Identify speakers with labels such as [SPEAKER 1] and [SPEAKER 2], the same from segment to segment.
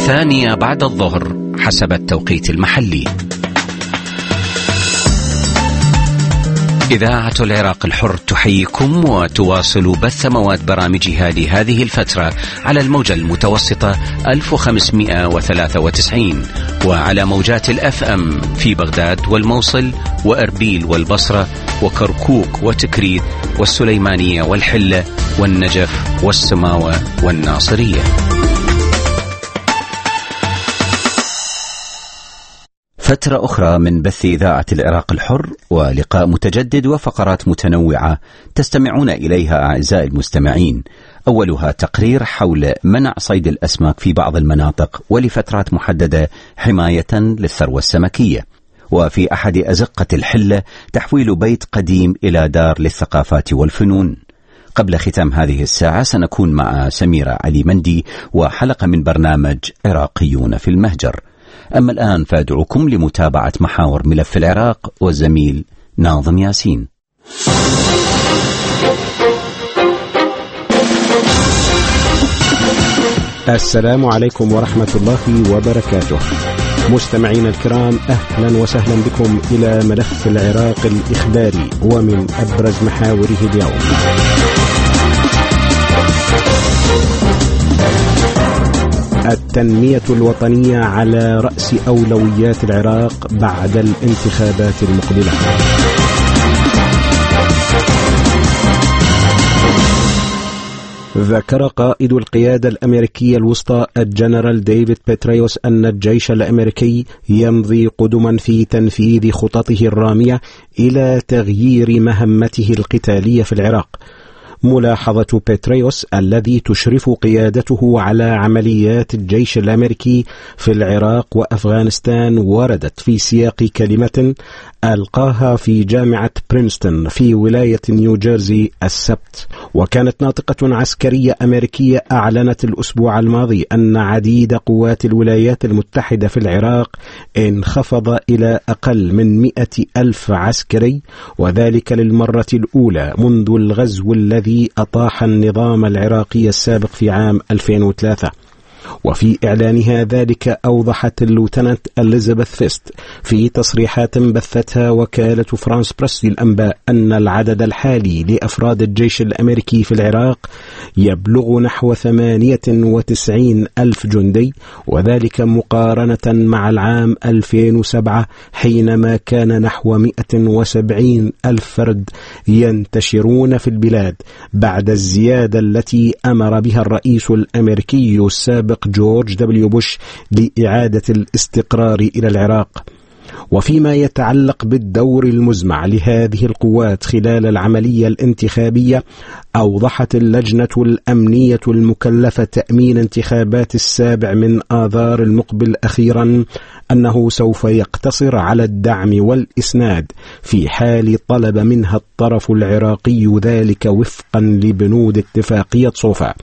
[SPEAKER 1] الثانية بعد الظهر حسب التوقيت المحلي. إذاعة العراق الحر تحييكم وتواصل بث مواد برامجها لهذه الفترة على الموجة المتوسطة 1593 وعلى موجات الFM في بغداد والموصل وأربيل والبصرة وكركوك وتكريت والسليمانية والحلة والنجف والسماوة والناصرية. فترة أخرى من بث إذاعة العراق الحر ولقاء متجدد وفقرات متنوعة تستمعون إليها أعزائي المستمعين. أولها تقرير حول منع صيد الأسماك في بعض المناطق ولفترات محددة حماية للثروة السمكية. وفي أحد أزقة الحلة تحويل بيت قديم إلى دار للثقافات والفنون. قبل ختام هذه الساعة سنكون مع سميرة علي مندي وحلقة من برنامج عراقيون في المهجر. أما الآن فأدعوكم لمتابعة محاور ملف العراق والزميل ناظم ياسين.
[SPEAKER 2] السلام عليكم ورحمة الله وبركاته. مستمعين الكرام، أهلا وسهلا بكم إلى ملف العراق الإخباري ومن أبرز محاوره اليوم. التنمية الوطنية على رأس أولويات العراق بعد الانتخابات المقبلة. ذكر قائد القيادة الأمريكية الوسطى الجنرال ديفيد بيتريوس أن الجيش الأمريكي يمضي قدما في تنفيذ خططه الرامية إلى تغيير مهمته القتالية في العراق. ملاحظة بيتريوس الذي تشرف قيادته على عمليات الجيش الأمريكي في العراق وأفغانستان وردت في سياق كلمة ألقاها في جامعة برينستون في ولاية نيوجيرسي السبت. وكانت ناطقة عسكرية أمريكية أعلنت الأسبوع الماضي أن عديد قوات الولايات المتحدة في العراق انخفض إلى أقل من 100,000 عسكري، وذلك للمرة الأولى منذ الغزو الذي أطاح النظام العراقي السابق في عام 2003. وفي إعلانها ذلك أوضحت اللوتنانت إليزابيث فيست في تصريحات بثتها وكالة فرانس بريس للأنباء أن العدد الحالي لأفراد الجيش الأمريكي في العراق يبلغ نحو 98,000 جندي، وذلك مقارنة مع العام 2007 حينما كان نحو 170,000 فرد ينتشرون في البلاد بعد الزيادة التي أمر بها الرئيس الأمريكي السابق جورج دبليو بوش لإعادة الاستقرار إلى العراق. وفيما يتعلق بالدور المزمع لهذه القوات خلال العملية الانتخابية، أوضحت اللجنة الأمنية المكلفة تأمين انتخابات 7 من آذار المقبل أخيرا أنه سوف يقتصر على الدعم والإسناد في حال طلب منها الطرف العراقي ذلك وفقا لبنود اتفاقية صوفا.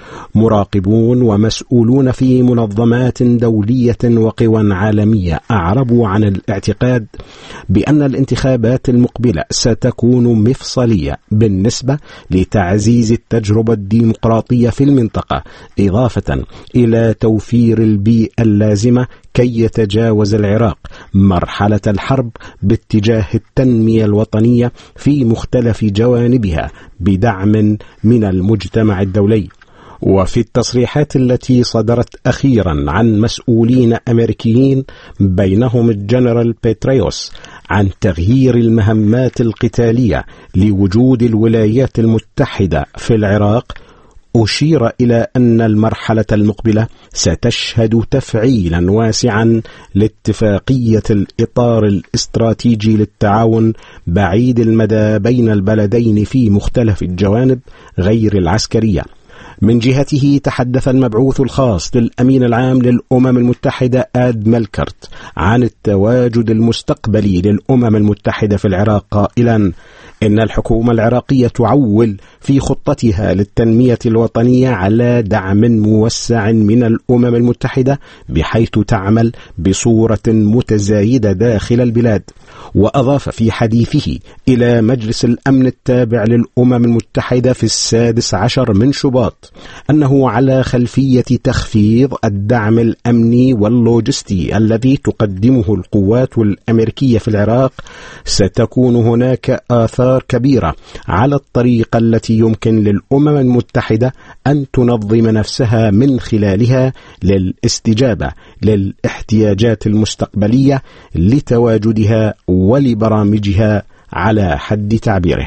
[SPEAKER 2] مراقبون ومسؤولون في منظمات دولية وقوى عالمية أعربوا عن الاعتقاد بأن الانتخابات المقبلة ستكون مفصلية بالنسبة لتعزيز التجربة الديمقراطية في المنطقة، إضافة إلى توفير البيئة اللازمة كي يتجاوز العراق مرحلة الحرب باتجاه التنمية الوطنية في مختلف جوانبها بدعم من المجتمع الدولي. وفي التصريحات التي صدرت أخيرا عن مسؤولين أمريكيين بينهم الجنرال بيتريوس عن تغيير المهمات القتالية لوجود الولايات المتحدة في العراق، أشير إلى أن المرحلة المقبلة ستشهد تفعيلا واسعا لاتفاقية الإطار الاستراتيجي للتعاون بعيد المدى بين البلدين في مختلف الجوانب غير العسكرية. من جهته تحدث المبعوث الخاص للأمين العام للأمم المتحدة آد ملكرت عن التواجد المستقبلي للأمم المتحدة في العراق قائلا إن الحكومة العراقية تعول في خطتها للتنمية الوطنية على دعم موسع من الأمم المتحدة بحيث تعمل بصورة متزايدة داخل البلاد. وأضاف في حديثه إلى مجلس الأمن التابع للأمم المتحدة المتحدة في 16 من شباط أنه على خلفية تخفيض الدعم الأمني واللوجستي الذي تقدمه القوات الأمريكية في العراق، ستكون هناك آثار كبيرة على الطريقة التي يمكن للأمم المتحدة أن تنظم نفسها من خلالها للاستجابة للاحتياجات المستقبلية لتواجدها ولبرامجها على حد تعبيره.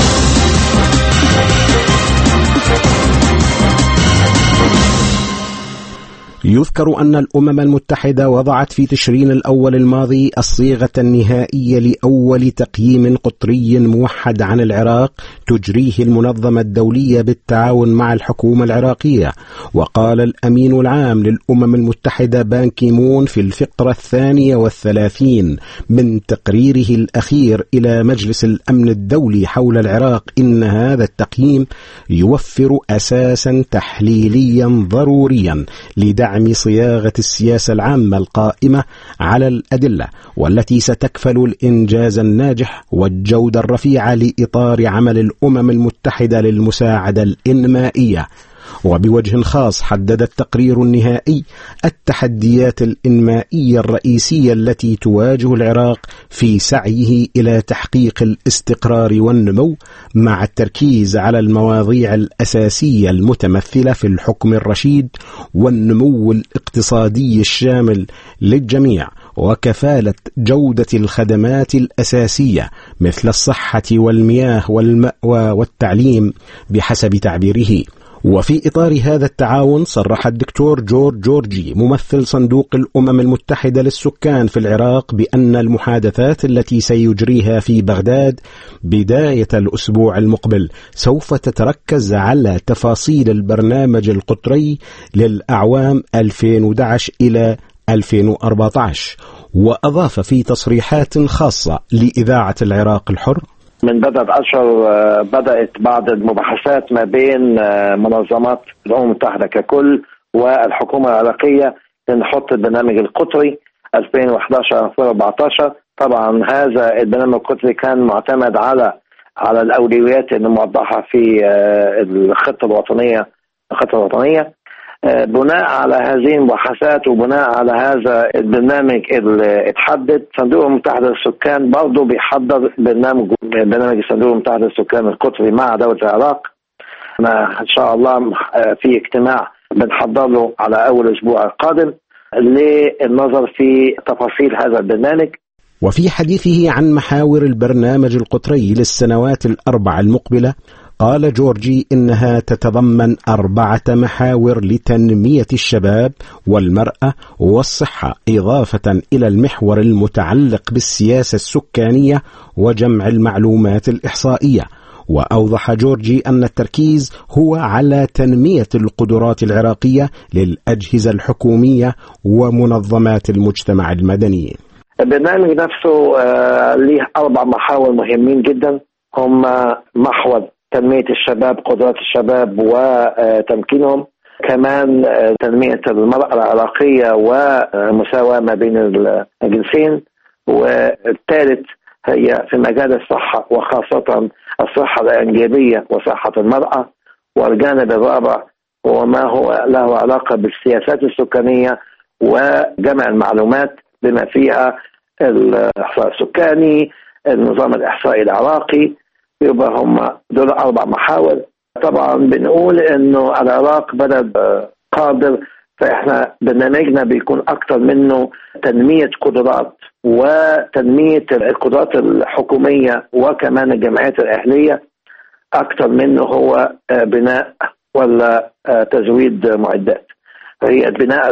[SPEAKER 2] يذكر أن الأمم المتحدة وضعت في تشرين الأول الماضي الصيغة النهائية لأول تقييم قطري موحد عن العراق تجريه المنظمة الدولية بالتعاون مع الحكومة العراقية. وقال الأمين العام للأمم المتحدة بان كي مون في الفقرة 32 من تقريره الأخير إلى مجلس الأمن الدولي حول العراق إن هذا التقييم يوفر أساسا تحليليا ضروريا لدعم صياغة السياسة العامة القائمة على الأدلة والتي ستكفل الإنجاز الناجح والجودة الرفيعة لإطار عمل الأمم المتحدة للمساعدة الإنمائية. وبوجه خاص حدد التقرير النهائي التحديات الإنمائية الرئيسية التي تواجه العراق في سعيه إلى تحقيق الاستقرار والنمو، مع التركيز على المواضيع الأساسية المتمثلة في الحكم الرشيد والنمو الاقتصادي الشامل للجميع وكفالة جودة الخدمات الأساسية مثل الصحة والمياه والمأوى والتعليم بحسب تعبيره. وفي إطار هذا التعاون صرح الدكتور جورج جورجي ممثل صندوق الأمم المتحدة للسكان في العراق بأن المحادثات التي سيجريها في بغداد بداية الأسبوع المقبل سوف تتركز على تفاصيل البرنامج القطري للأعوام 2011 إلى 2014. وأضاف في تصريحات خاصة لإذاعة العراق الحر:
[SPEAKER 3] من بدأت أشهر بدأت بعض المباحثات ما بين منظمات الأمم المتحدة ككل والحكومة العراقية لنحط البرنامج القطري 2011-2014. طبعا هذا البرنامج القطري كان معتمد على الأولويات الموضحة في الخطة الوطنية. بناء على هذه المباحثات وبناء على هذا البرنامج اللي اتحدد، صندوق الأمم المتحدة للسكان برضه بيحضر برنامج صندوق الأمم المتحدة للسكان القطري مع دولة العراق. إن شاء الله في اجتماع بنحضر له على أول أسبوع القادم للنظر في تفاصيل هذا البرنامج.
[SPEAKER 2] وفي حديثه عن محاور البرنامج القطري للسنوات الأربع المقبلة، قال جورجي إنها تتضمن 4 محاور لتنمية الشباب والمرأة والصحة، إضافة إلى المحور المتعلق بالسياسة السكانية وجمع المعلومات الإحصائية. وأوضح جورجي أن التركيز هو على تنمية القدرات العراقية للأجهزة الحكومية ومنظمات المجتمع المدني.
[SPEAKER 3] البرنامج نفسه له 4 محاور مهمين جدا، هم محور تنمية الشباب، قدرات الشباب وتمكينهم، كمان تنمية المرأة العراقية ومساواة ما بين الجنسين، والثالث هي في مجال الصحة وخاصة الصحة الإنجابية وصحة المرأة، والجانب الرابع هو ما هو له علاقة بالسياسات السكانية وجمع المعلومات بما فيها الإحصاء السكاني، النظام الإحصائي العراقي. يبقى هم دول 4 محاور. طبعا بنقول انه العراق بلد قادر، فاحنا برنامجنا بيكون اكتر منه تنمية قدرات وتنمية القدرات الحكومية وكمان الجمعيات الأهلية، اكتر منه هو بناء ولا تزويد معدات. هي بناء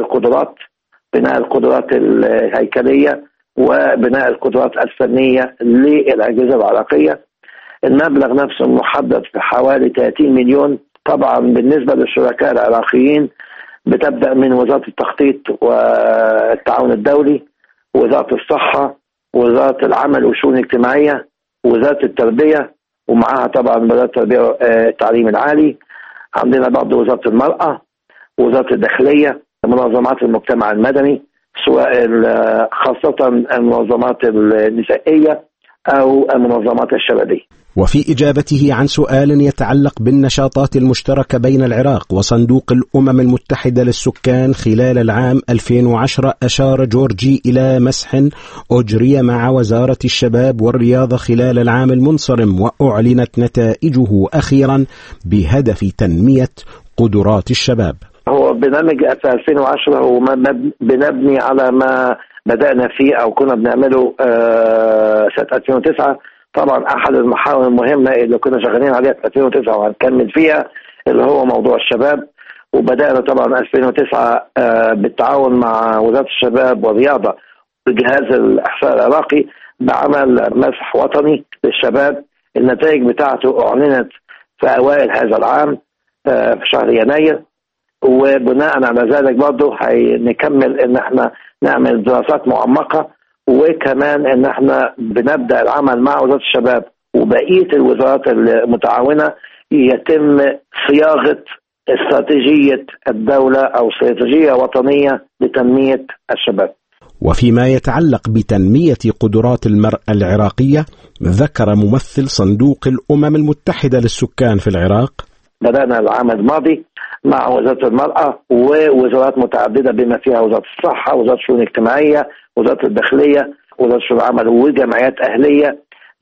[SPEAKER 3] القدرات الهيكلية وبناء القدرات الفنية للأجهزة العراقية. المبلغ نفسه محدد في حوالي 30 مليون. طبعا بالنسبة للشركاء العراقيين بتبدأ من وزارة التخطيط والتعاون الدولي، وزارة الصحة، وزارة العمل والشؤون الاجتماعية، وزارة التربية، ومعها طبعا وزارة التربية والتعليم العالي. عندنا برضه وزارة المرأة، وزارة الداخلية، منظمات المجتمع المدني، سواء خاصة المنظمات النسائية أو المنظمات الشبابية.
[SPEAKER 2] وفي إجابته عن سؤال يتعلق بالنشاطات المشتركة بين العراق وصندوق الأمم المتحدة للسكان خلال العام 2010، أشار جورجي إلى مسح أجري مع وزارة الشباب والرياضة خلال العام المنصرم، وأعلنت نتائجه أخيرا بهدف تنمية قدرات الشباب.
[SPEAKER 3] هو برنامج في 2010 هو بنبني على ما بدأنا فيه أو كنا بنعمله سنة 2009. طبعا أحد المحاور المهمة اللي كنا شغالين عليها في 2009 وهنكمل فيها اللي هو موضوع الشباب. وبدأنا طبعا 2009 بالتعاون مع وزارة الشباب والرياضة وجهاز الإحصاء العراقي بعمل مسح وطني للشباب. النتائج بتاعته أعلنت في أوائل هذا العام في شهر يناير، وبناء على ذلك برضه هنكمل ان احنا نعمل دراسات معمقة، وكمان ان احنا بنبدأ العمل مع وزارة الشباب وبقية الوزارات المتعاونة يتم صياغة استراتيجية الدولة أو استراتيجية وطنية لتنمية الشباب.
[SPEAKER 2] وفيما يتعلق بتنمية قدرات المرأة العراقية، ذكر ممثل صندوق الأمم المتحدة للسكان في العراق:
[SPEAKER 3] بدأنا العام الماضي مع وزارة المرأة ووزارات متعددة بما فيها وزارة الصحة، وزارة الشؤون الاجتماعية، وزارة الداخلية، وزارة الشؤون العمل وجمعيات أهلية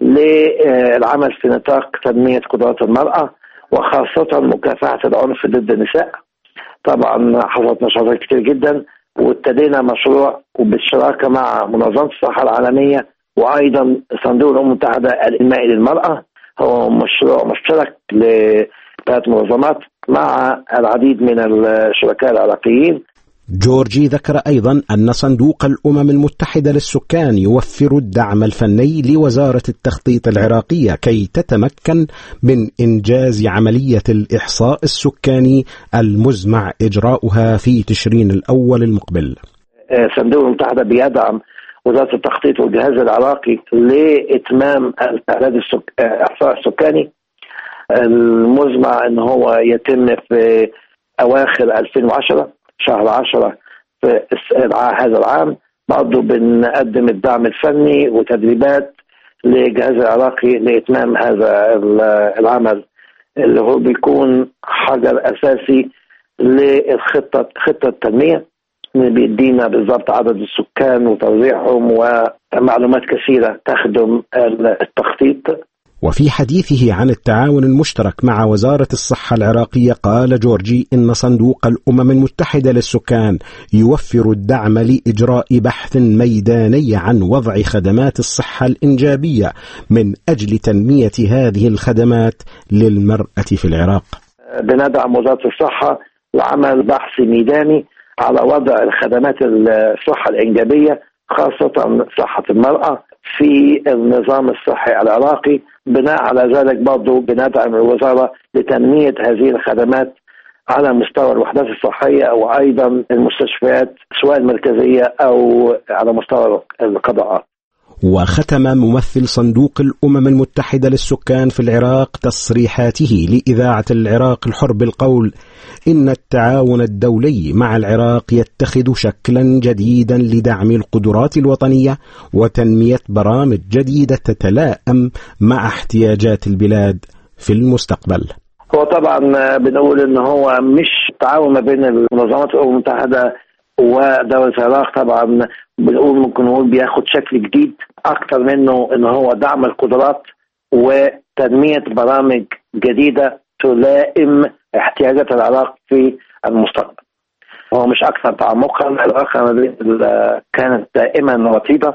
[SPEAKER 3] للعمل في نطاق تنمية قدرات المرأة وخاصة مكافحة العنف ضد النساء. طبعا حصلت نشاطات كتير جدا، وابتدينا مشروع وبالشراكة مع منظمة الصحة العالمية وأيضا صندوق الأمم المتحدة الإنمائي للمرأة. هو مشروع مشترك لثلاث منظمات مع العديد من الشركاء العراقيين.
[SPEAKER 2] جورجي ذكر أيضا أن صندوق الأمم المتحدة للسكان يوفر الدعم الفني لوزارة التخطيط العراقية كي تتمكن من إنجاز عملية الإحصاء السكاني المزمع إجراؤها في تشرين الأول المقبل.
[SPEAKER 3] صندوق الأمم المتحدة بيدعم وزارة التخطيط والجهاز العراقي لإتمام الإحصاء السكاني المزمع أن هو يتم في أواخر 2010 شهر 10 في هذا العام. برضه بنقدم الدعم الفني وتدريبات للجهاز العراقي لإتمام هذا العمل اللي هو بيكون حجر أساسي للخطة التنمية اللي بيدينا بالضبط عدد السكان وتوزيعهم ومعلومات كثيرة تخدم التخطيط.
[SPEAKER 2] وفي حديثه عن التعاون المشترك مع وزارة الصحة العراقية، قال جورجي إن صندوق الأمم المتحدة للسكان يوفر الدعم لإجراء بحث ميداني عن وضع خدمات الصحة الإنجابية من أجل تنمية هذه الخدمات للمرأة في العراق.
[SPEAKER 3] بندعم وزارة الصحة لعمل بحث ميداني على وضع الخدمات الصحة الإنجابية خاصة صحة المرأة في النظام الصحي العراقي. بناء على ذلك برضو بندعم الوزارة لتنمية هذه الخدمات على مستوى الوحدات الصحية وأيضا المستشفيات سواء المركزية أو على مستوى القضاءات.
[SPEAKER 2] وختم ممثل صندوق الأمم المتحدة للسكان في العراق تصريحاته لإذاعة العراق الحر بالقول إن التعاون الدولي مع العراق يتخذ شكلا جديدا لدعم القدرات الوطنية وتنمية برامج جديدة تتلائم مع احتياجات البلاد في المستقبل.
[SPEAKER 3] هو طبعا بنقول إن هو مش تعاون ما بين المنظمات الأمم المتحدة ودولة العراق، طبعا بنقول ممكن نقول بياخد شكل جديد أكتر منه إن هو دعم القدرات وتنمية برامج جديدة تلائم احتياجات العراق في المستقبل. هو مش أكثر تعمقا، العلاقة كانت دائما رطيبة،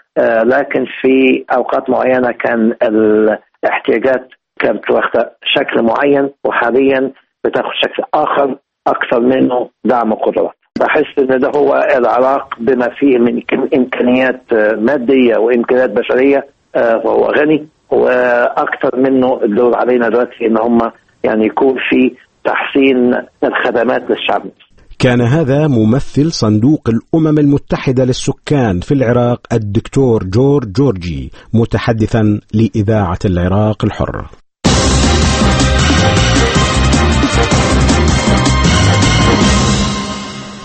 [SPEAKER 3] لكن في أوقات معينة كان الاحتياجات كانت واخدة شكل معين وحاليا بتاخد شكل آخر أكثر منه دعم القدرات. بحس ان ده هو العراق بما فيه من امكانيات ماديه وامكانيات بشريه فهو غني، واكثر منه الدور علينا دلوقتي ان هم يعني يكون في تحسين الخدمات للشعب.
[SPEAKER 2] كان هذا ممثل صندوق الأمم المتحدة للسكان في العراق الدكتور جورجي متحدثا لإذاعة العراق الحر.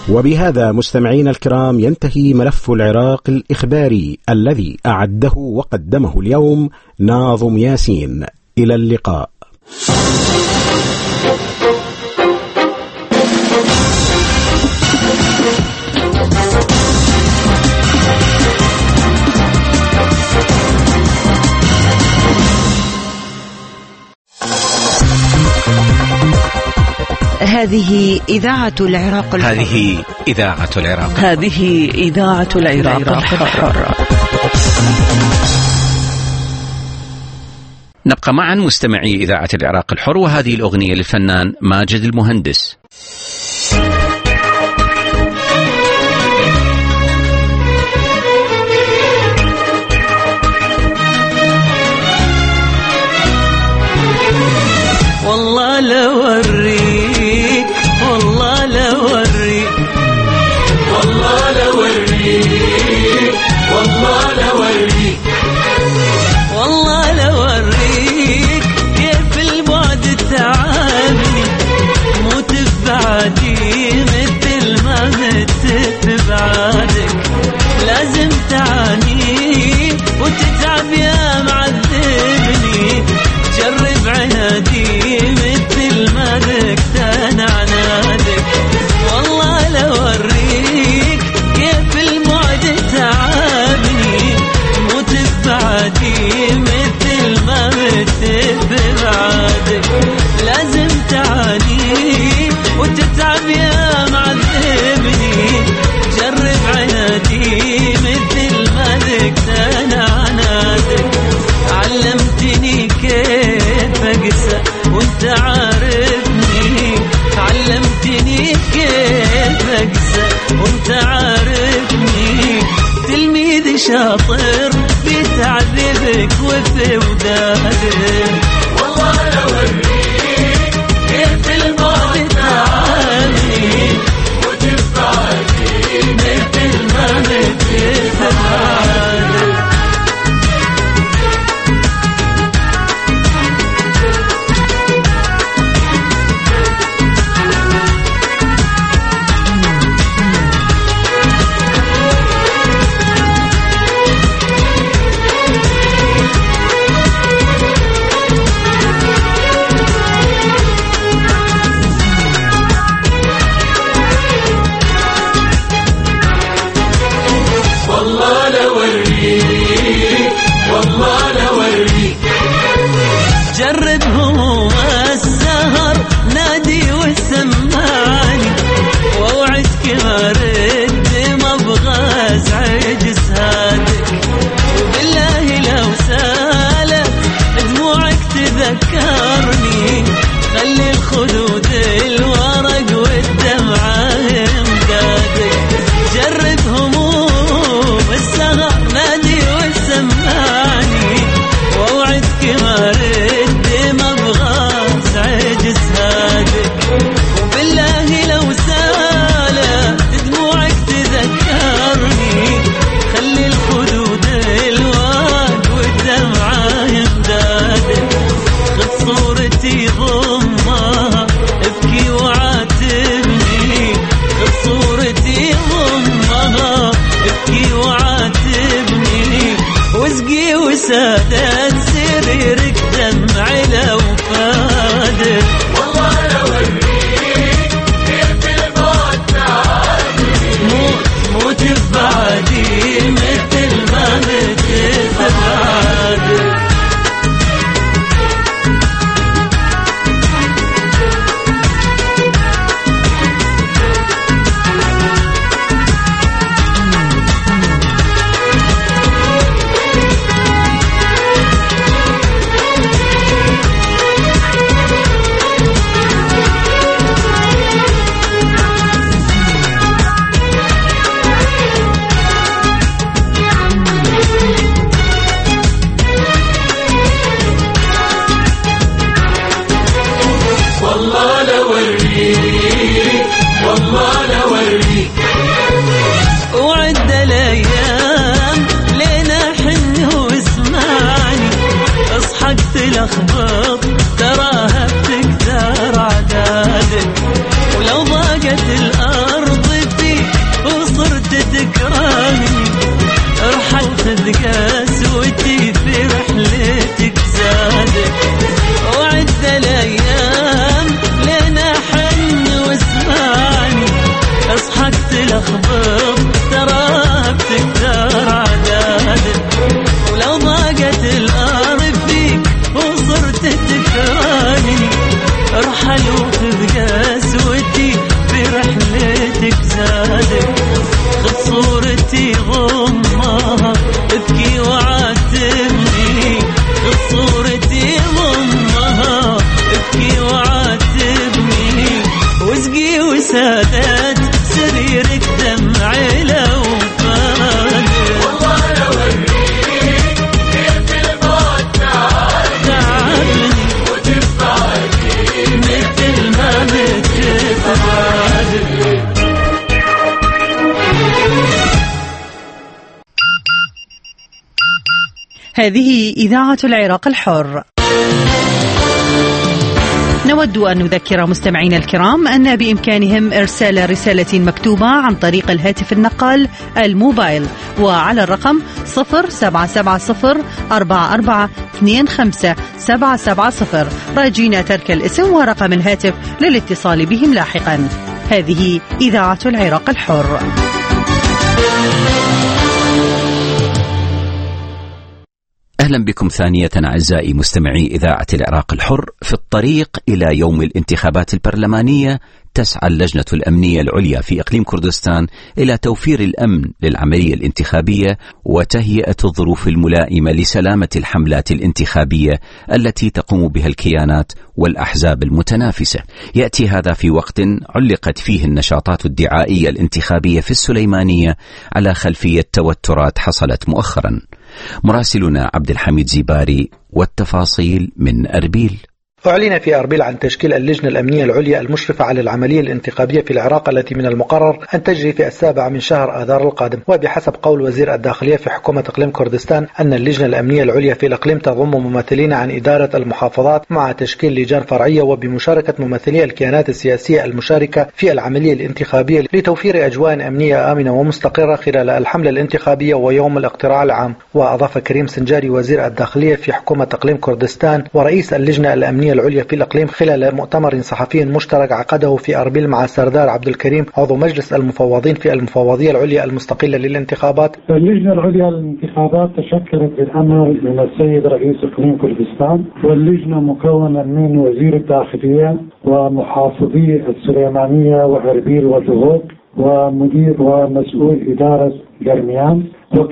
[SPEAKER 2] وبهذا مستمعين الكرام ينتهي ملف العراق الإخباري الذي أعده وقدمه اليوم ناظم ياسين. إلى اللقاء.
[SPEAKER 4] هذه إذاعة العراق الحر.
[SPEAKER 1] هذه إذاعة العراق.
[SPEAKER 4] هذه إذاعة العراق الحر.
[SPEAKER 1] نبقى معا مستمعي إذاعة العراق الحر، وهذه الأغنية للفنان ماجد المهندس.
[SPEAKER 5] والله لوريك والله لوريك والله لوريك والله لوريك والله لوريك كيف البعد تعبني، مو تبعدي مثل ما مت بعادك، لازم تعاني وتتعب يا معذبني، جرب عنادي مثل ما ذقت انا عنادك، والله لوريك كيف المعد تعبني، مو تبعدي مثل ما مت بعادك، لازم تعاني وتتعب يا معذبني، جرب عنادي مثل ما ذقت انا عنادك، علمتني كيف أقسى وانت عارفني، علمتني كيف أقسى وانت عارفني، تلميذ شاطر بتعذبك وفي ودادك، والله لوريك كيف البعد تعاني وتبعدي مثل ما متبعدك. جرب هموم السهر نادي وسمعني، ووعدك ما رد ما ابغى ازعج سهادك، وبالله لو سالت دموعك تذكرني، خلي الخدود الورق والدمعة امدادك، جرب هموم السهر نادي وسمعني، ووعدك ما رد ما ابغى ازعج سهادك، وبالله لو سالت دموعك تذكرني، خلي الخدود الورق والدمعة امدادك، خذ صورتي ضمها ابكي وعاتبني، خذ صورتي ضمها ابكي وعاتبني، واسقي وسادت سريرك دمع لو فادك، والله لوريك كيف البعد تعاني، مو تبعدي مثل ما متبعدك. وعد الايام لينا حن واسمعني، اصحك تلخبط تراها بتكثر عدادك، ولو ضاقت الارض سيرتك زادت، خذ صورتي ضمها ابكي وعاتبني، خذ صورتي ضمها ابكي وعاتبني، واسقي وسادات سريرك دمعي لو فادت. والله لو اوريك كيف البعد تعبني وتبعدني مثل ما بتبعدني.
[SPEAKER 4] هذه إذاعة العراق الحر. نود أن نذكر مستمعينا الكرام أن بإمكانهم إرسال رسالة مكتوبة عن طريق الهاتف النقال الموبايل وعلى الرقم 077044257770 راجين ترك الاسم ورقم الهاتف للاتصال بهم لاحقا. هذه إذاعة العراق الحر.
[SPEAKER 1] أهلا بكم ثانية أعزائي مستمعي إذاعة العراق الحر. في الطريق إلى يوم الانتخابات البرلمانية تسعى اللجنة الأمنية العليا في إقليم كردستان إلى توفير الأمن للعملية الانتخابية وتهيئة الظروف الملائمة لسلامة الحملات الانتخابية التي تقوم بها الكيانات والأحزاب المتنافسة. يأتي هذا في وقت علقت فيه النشاطات الدعائية الانتخابية في السليمانية على خلفية توترات حصلت مؤخرا. مراسلنا عبد الحميد زيباري والتفاصيل من أربيل.
[SPEAKER 6] أعلن في أربيل عن تشكيل اللجنة الأمنية العليا المشرفة على العملية الانتخابية في العراق التي من المقرر أن تجري في 7 من شهر آذار القادم. وبحسب قول وزير الداخلية في حكومة إقليم كردستان أن اللجنة الأمنية العليا في الإقليم تضم ممثلين عن إدارة المحافظات مع تشكيل لجان فرعية وبمشاركة ممثلي الكيانات السياسية المشاركة في العملية الانتخابية لتوفير أجواء أمنية آمنة ومستقرة خلال الحملة الانتخابية ويوم الاقتراع العام. وأضاف كريم سنجاري وزير الداخلية في حكومة إقليم كردستان ورئيس اللجنة الأمنية العليا في الإقليم خلال مؤتمر صحفي مشترك عقده في أربيل مع سردار عبد الكريم عضو مجلس المفوضين في المفوضية العليا المستقلة للانتخابات.
[SPEAKER 7] اللجنة العليا للانتخابات تشكلت بالأمر من السيد رئيس إقليم كردستان، واللجنة مكونة من وزير الداخلية ومحافظي السليمانية وأربيل ودهوك ومدير ومسؤول إدارة جرميان،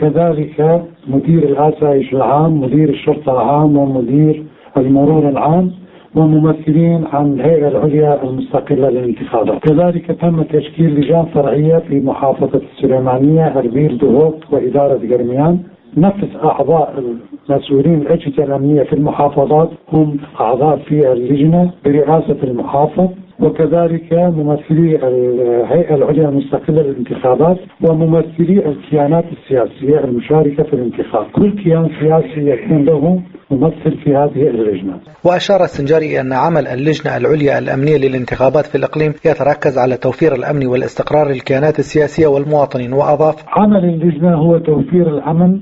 [SPEAKER 7] وكذلك مدير الآسايش العام، مدير الشرطة العام، ومدير المرور العام، وممثلين عن الهيئة العليا المستقلة للانتخابات. كذلك تم تشكيل لجان فرعية في محافظة السليمانية، أربيل، دهوك وإدارة جرميان. نفس أعضاء المسؤولين الأجهزة الأمنية في المحافظات هم أعضاء في اللجنة برئاسة المحافظ، وكذلك ممثلي الهيئة العليا المستقلة للانتخابات وممثلي الكيانات السياسية المشاركة في الانتخاب. كل كيان سياسي يكون له ممثل في هذه اللجنة.
[SPEAKER 6] وأشار السنجاري أن عمل اللجنة العليا الأمنية للانتخابات في الإقليم يتركز على توفير الأمن والاستقرار للكيانات السياسية والمواطنين. وأضاف:
[SPEAKER 7] عمل اللجنة هو توفير الأمن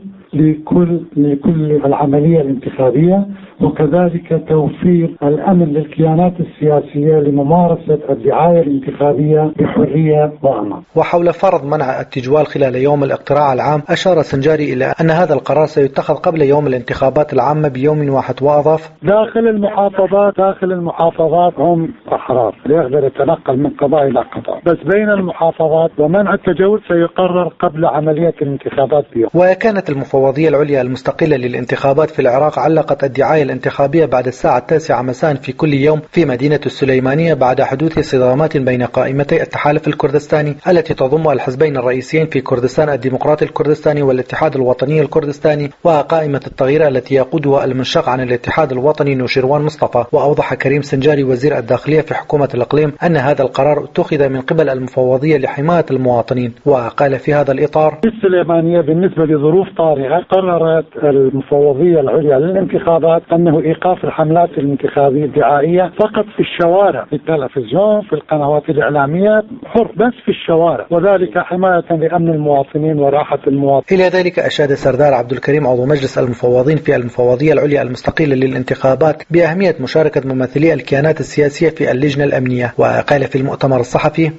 [SPEAKER 7] لكل العملية الانتخابية، وكذلك توفير الأمن للكيانات السياسية لممارسة الدعاية الانتخابية بحرية وأمان.
[SPEAKER 6] وحول فرض منع التجوال خلال يوم الاقتراع العام أشار السنجاري إلى أن هذا القرار سيتخذ قبل يوم الانتخابات العامة بيوم واحد. وأضاف:
[SPEAKER 7] داخل المحافظات هم أحرار يقدر يتنقل من قضاء إلى قضاء، بس بين المحافظات ومنع التجول سيقرر قبل عملية الانتخابات بيوم.
[SPEAKER 6] وكانت المفوضية العليا المستقلة للانتخابات في العراق علقت الدعاية الانتخابية بعد الساعة 9 مساء في كل يوم في مدينة السليمانية بعد حدوث صدامات بين قائمتي التحالف الكردستاني التي تضم الحزبين الرئيسيين في كردستان الديمقراطي الكردستاني والاتحاد الوطني الكردستاني، وقائمة التغيير التي يقودها المنشق عن الاتحاد الوطني نوشيروان مصطفى. وأوضح كريم سنجاري وزير الداخلية في حكومة الإقليم أن هذا القرار اتخذ من قبل المفوضية لحماية المواطنين. وقال في هذا الإطار:
[SPEAKER 7] في السليمانية بالنسبة لظروف طارئة قررت المفوضية العليا للانتخابات أنه إيقاف الحملات الانتخابية الدعائية فقط في الشوارع، في التلفزيون، في القنوات الإعلامية، حر بس في الشوارع، وذلك حماية لأمن المواطنين وراحة المواطنين.
[SPEAKER 6] إلى ذلك أشاد سردار عبد الكريم عضو مجلس المفوضين في المفوضية العليا المستقلة للانتخابات بأهمية مشاركة ممثلي الكيانات السياسية في اللجنة الأمنية. وقال في المؤتمر الصحفي: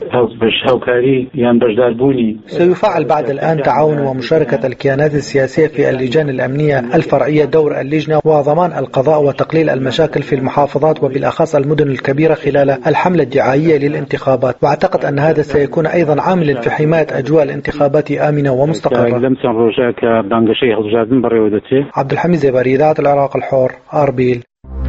[SPEAKER 6] سيفعل بعد الآن تعاون ومشاركة الكيانات السياسية في اللجان الأمنية الفرعية دور اللجنة وضمان القضاء وتقليل المشاكل في المحافظات وبالأخص المدن الكبيرة خلال الحملة الدعائية للانتخابات. وأعتقد أن هذا سيكون أيضا عاملا في حماية أجواء الانتخابات آمنة ومستقرة. عبد الحميد زباري، إذاعة العراق الحر، أربيل.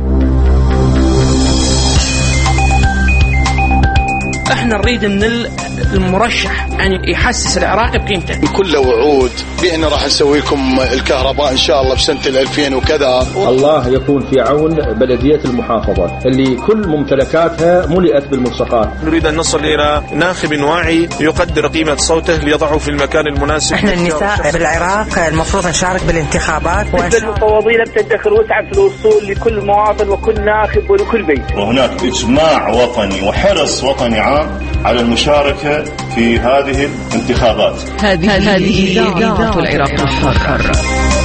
[SPEAKER 8] احنا نريد من المرشح أن يحسس العراق بقيمته.
[SPEAKER 9] كل وعود بأن راح نسوي لكم الكهرباء إن شاء الله بسنة 2000 وكذا.
[SPEAKER 10] الله يكون في عون بلدية المحافظة اللي كل ممتلكاتها ملئت بالملصقات.
[SPEAKER 11] نريد أن نصل إلى ناخب واعي يقدر قيمة صوته ليضعه في المكان المناسب.
[SPEAKER 12] احنا النساء بالعراق المفروض نشارك بالانتخابات.
[SPEAKER 13] المفوضية لم تدخر وسعة في الوصول لكل مواطن وكل ناخب ولكل بيت.
[SPEAKER 14] وهناك إجماع وطني وحرص وطني عام على المشاركة في هذه الانتخابات.
[SPEAKER 4] هذه إذاعة العراق الحر.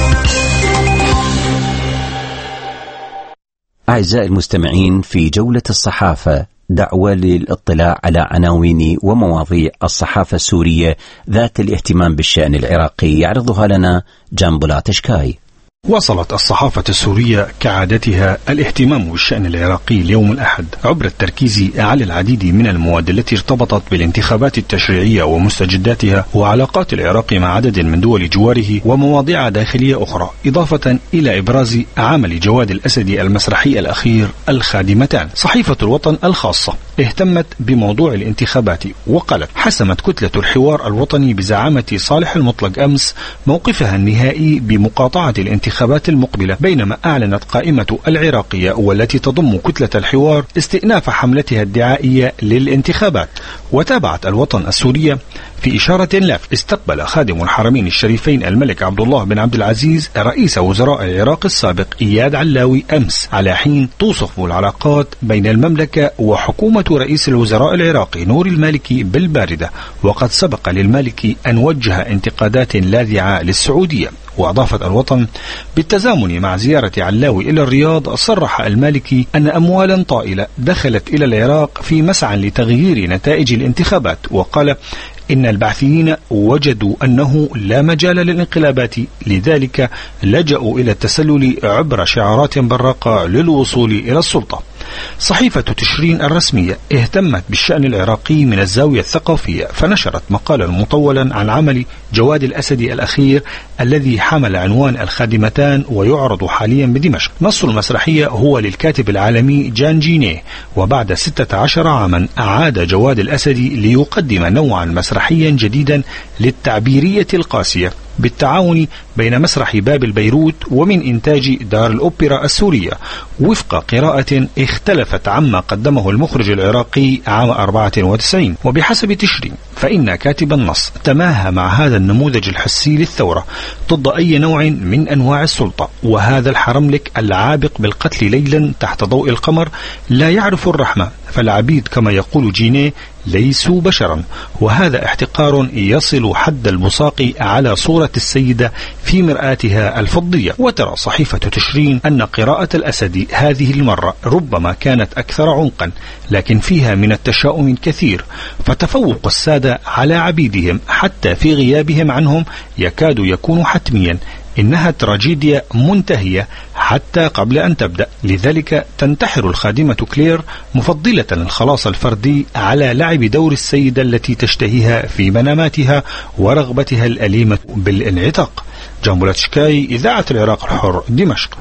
[SPEAKER 1] أعزائي المستمعين، في جولة الصحافة دعوة للاطلاع على عناوين ومواضيع الصحافة السورية ذات الاهتمام بالشأن العراقي، يعرضها لنا جنبلات شكاي.
[SPEAKER 15] واصلت الصحافة السورية كعادتها الاهتمام بالشأن العراقي اليوم الأحد عبر التركيز على العديد من المواد التي ارتبطت بالانتخابات التشريعية ومستجداتها وعلاقات العراق مع عدد من دول جواره ومواضيع داخلية أخرى، إضافة إلى إبراز عمل جواد الأسدي المسرحي الأخير الخادمتان. صحيفة الوطن الخاصة اهتمت بموضوع الانتخابات وقالت: حسمت كتلة الحوار الوطني بزعامة صالح المطلق أمس موقفها النهائي بمقاطعة الانتخابات المقبلة، بينما أعلنت قائمة العراقية والتي تضم كتلة الحوار استئناف حملتها الدعائية للانتخابات. وتابعت الوطن السورية في إشارة لافت: استقبل خادم الحرمين الشريفين الملك عبد الله بن عبد العزيز رئيس وزراء العراق السابق إياد علاوي أمس، على حين توصف العلاقات بين المملكة وحكومة رئيس الوزراء العراقي نور المالكي بالباردة، وقد سبق للمالكي أن وجه انتقادات لاذعة للسعودية. وأضافت الوطن: بالتزامن مع زيارة علاوي إلى الرياض، صرح المالكي أن أموالا طائلة دخلت إلى العراق في مسعى لتغيير نتائج الانتخابات، وقال: إن البعثيين وجدوا أنه لا مجال للانقلابات، لذلك لجأوا إلى التسلل عبر شعارات براقة للوصول إلى السلطة. صحيفة تشرين الرسمية اهتمت بالشأن العراقي من الزاوية الثقافية، فنشرت مقالا مطولا عن عمل جواد الأسدي الأخير الذي حمل عنوان الخادمتان ويعرض حاليا بدمشق. نص المسرحية هو للكاتب العالمي جان جينيه، وبعد 16 عاما أعاد جواد الأسدي ليقدم نوعا مسرحيا جديدا للتعبيرية القاسية بالتعاون بين مسرح بابل بيروت ومن إنتاج دار الأوبرا السورية، وفق قراءة اختلفت عما قدمه المخرج العراقي عام 94. وبحسب تشرين فإن كاتب النص تماهى مع هذا النموذج الحسي للثورة ضد أي نوع من أنواع السلطة، وهذا الحرملك العابق بالقتل ليلا تحت ضوء القمر لا يعرف الرحمة، فالعبيد كما يقول جينيه ليسوا بشرا، وهذا احتقار يصل حد البصاق على صورة السيدة في مرآتها الفضية. وترى صحيفة تشرين أن قراءة الأسدي هذه المرة ربما كانت أكثر عمقا، لكن فيها من التشاؤم كثير، فتفوق السادة على عبيدهم حتى في غيابهم عنهم يكاد يكون حتميا. إنها تراجيديا منتهية حتى قبل أن تبدأ، لذلك تنتحر الخادمة كلير مفضلة الخلاص الفردي على لعب دور السيدة التي تشتهيها في مناماتها ورغبتها الأليمة بالانعتاق. جنبلات شكاي، إذاعة العراق الحر، دمشق.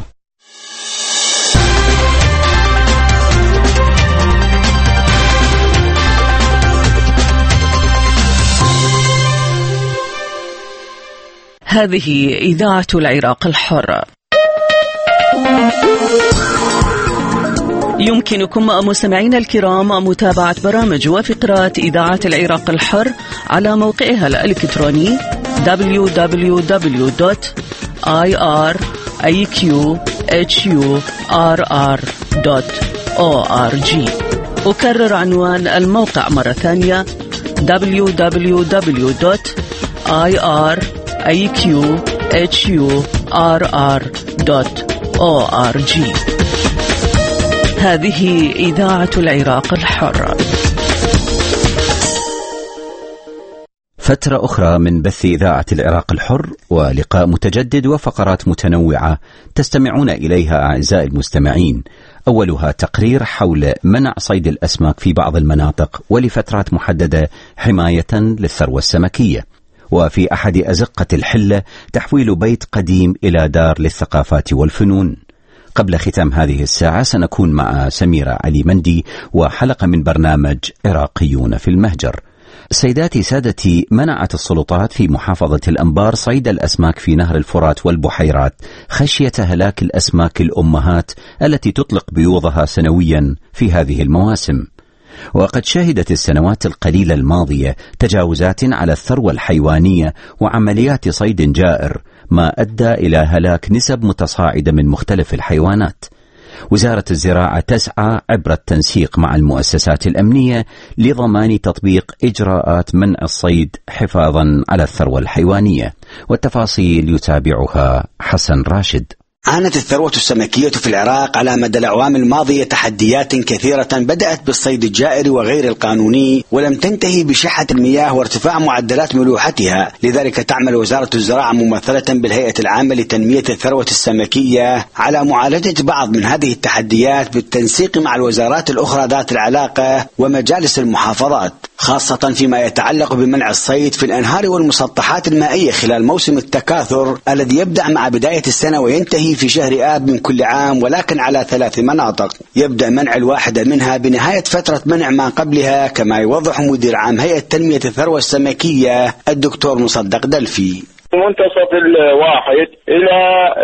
[SPEAKER 4] هذه إذاعة العراق الحر. يمكنكم مستمعينا الكرام متابعة برامج وفقرات إذاعة العراق الحر على موقعها الإلكتروني www.iqhurr.org. أكرر عنوان الموقع مرة ثانية: www.iqhurr.org. هذه إذاعة العراق الحر.
[SPEAKER 1] فترة أخرى من بث إذاعة العراق الحر ولقاء متجدد وفقرات متنوعة تستمعون إليها أعزائي المستمعين. أولها تقرير حول منع صيد الأسماك في بعض المناطق ولفترات محددة حماية للثروة السمكية. وفي أحد أزقة الحلة تحويل بيت قديم إلى دار للثقافات والفنون. قبل ختام هذه الساعة سنكون مع سميرة علي مندي وحلقة من برنامج عراقيون في المهجر. سيداتي سادتي، منعت السلطات في محافظة الأنبار صيد الأسماك في نهر الفرات والبحيرات خشية هلاك الأسماك الأمهات التي تطلق بيوضها سنويا في هذه المواسم. وقد شهدت السنوات القليلة الماضية تجاوزات على الثروة الحيوانية وعمليات صيد جائر، ما أدى إلى هلاك نسب متصاعدة من مختلف الحيوانات. وزارة الزراعة تسعى عبر التنسيق مع المؤسسات الأمنية لضمان تطبيق إجراءات منع الصيد حفاظا على الثروة الحيوانية. والتفاصيل يتابعها حسن راشد.
[SPEAKER 16] عانت الثروة السمكية في العراق على مدى الأعوام الماضية تحديات كثيرة بدأت بالصيد الجائر وغير القانوني، ولم تنتهي بشحة المياه وارتفاع معدلات ملوحتها. لذلك تعمل وزارة الزراعة ممثلة بالهيئة العامة لتنمية الثروة السمكية على معالجة بعض من هذه التحديات بالتنسيق مع الوزارات الأخرى ذات العلاقة ومجالس المحافظات، خاصة فيما يتعلق بمنع الصيد في الأنهار والمسطحات المائية خلال موسم التكاثر الذي يبدأ مع بداية السنة وينتهي في شهر آب من كل عام، ولكن على 3 مناطق. يبدأ منع الواحدة منها بنهاية فترة منع ما قبلها، كما يوضح مدير عام هيئة تنمية الثروة السمكية الدكتور مصدق دلفي.
[SPEAKER 17] منتصف الواحد إلى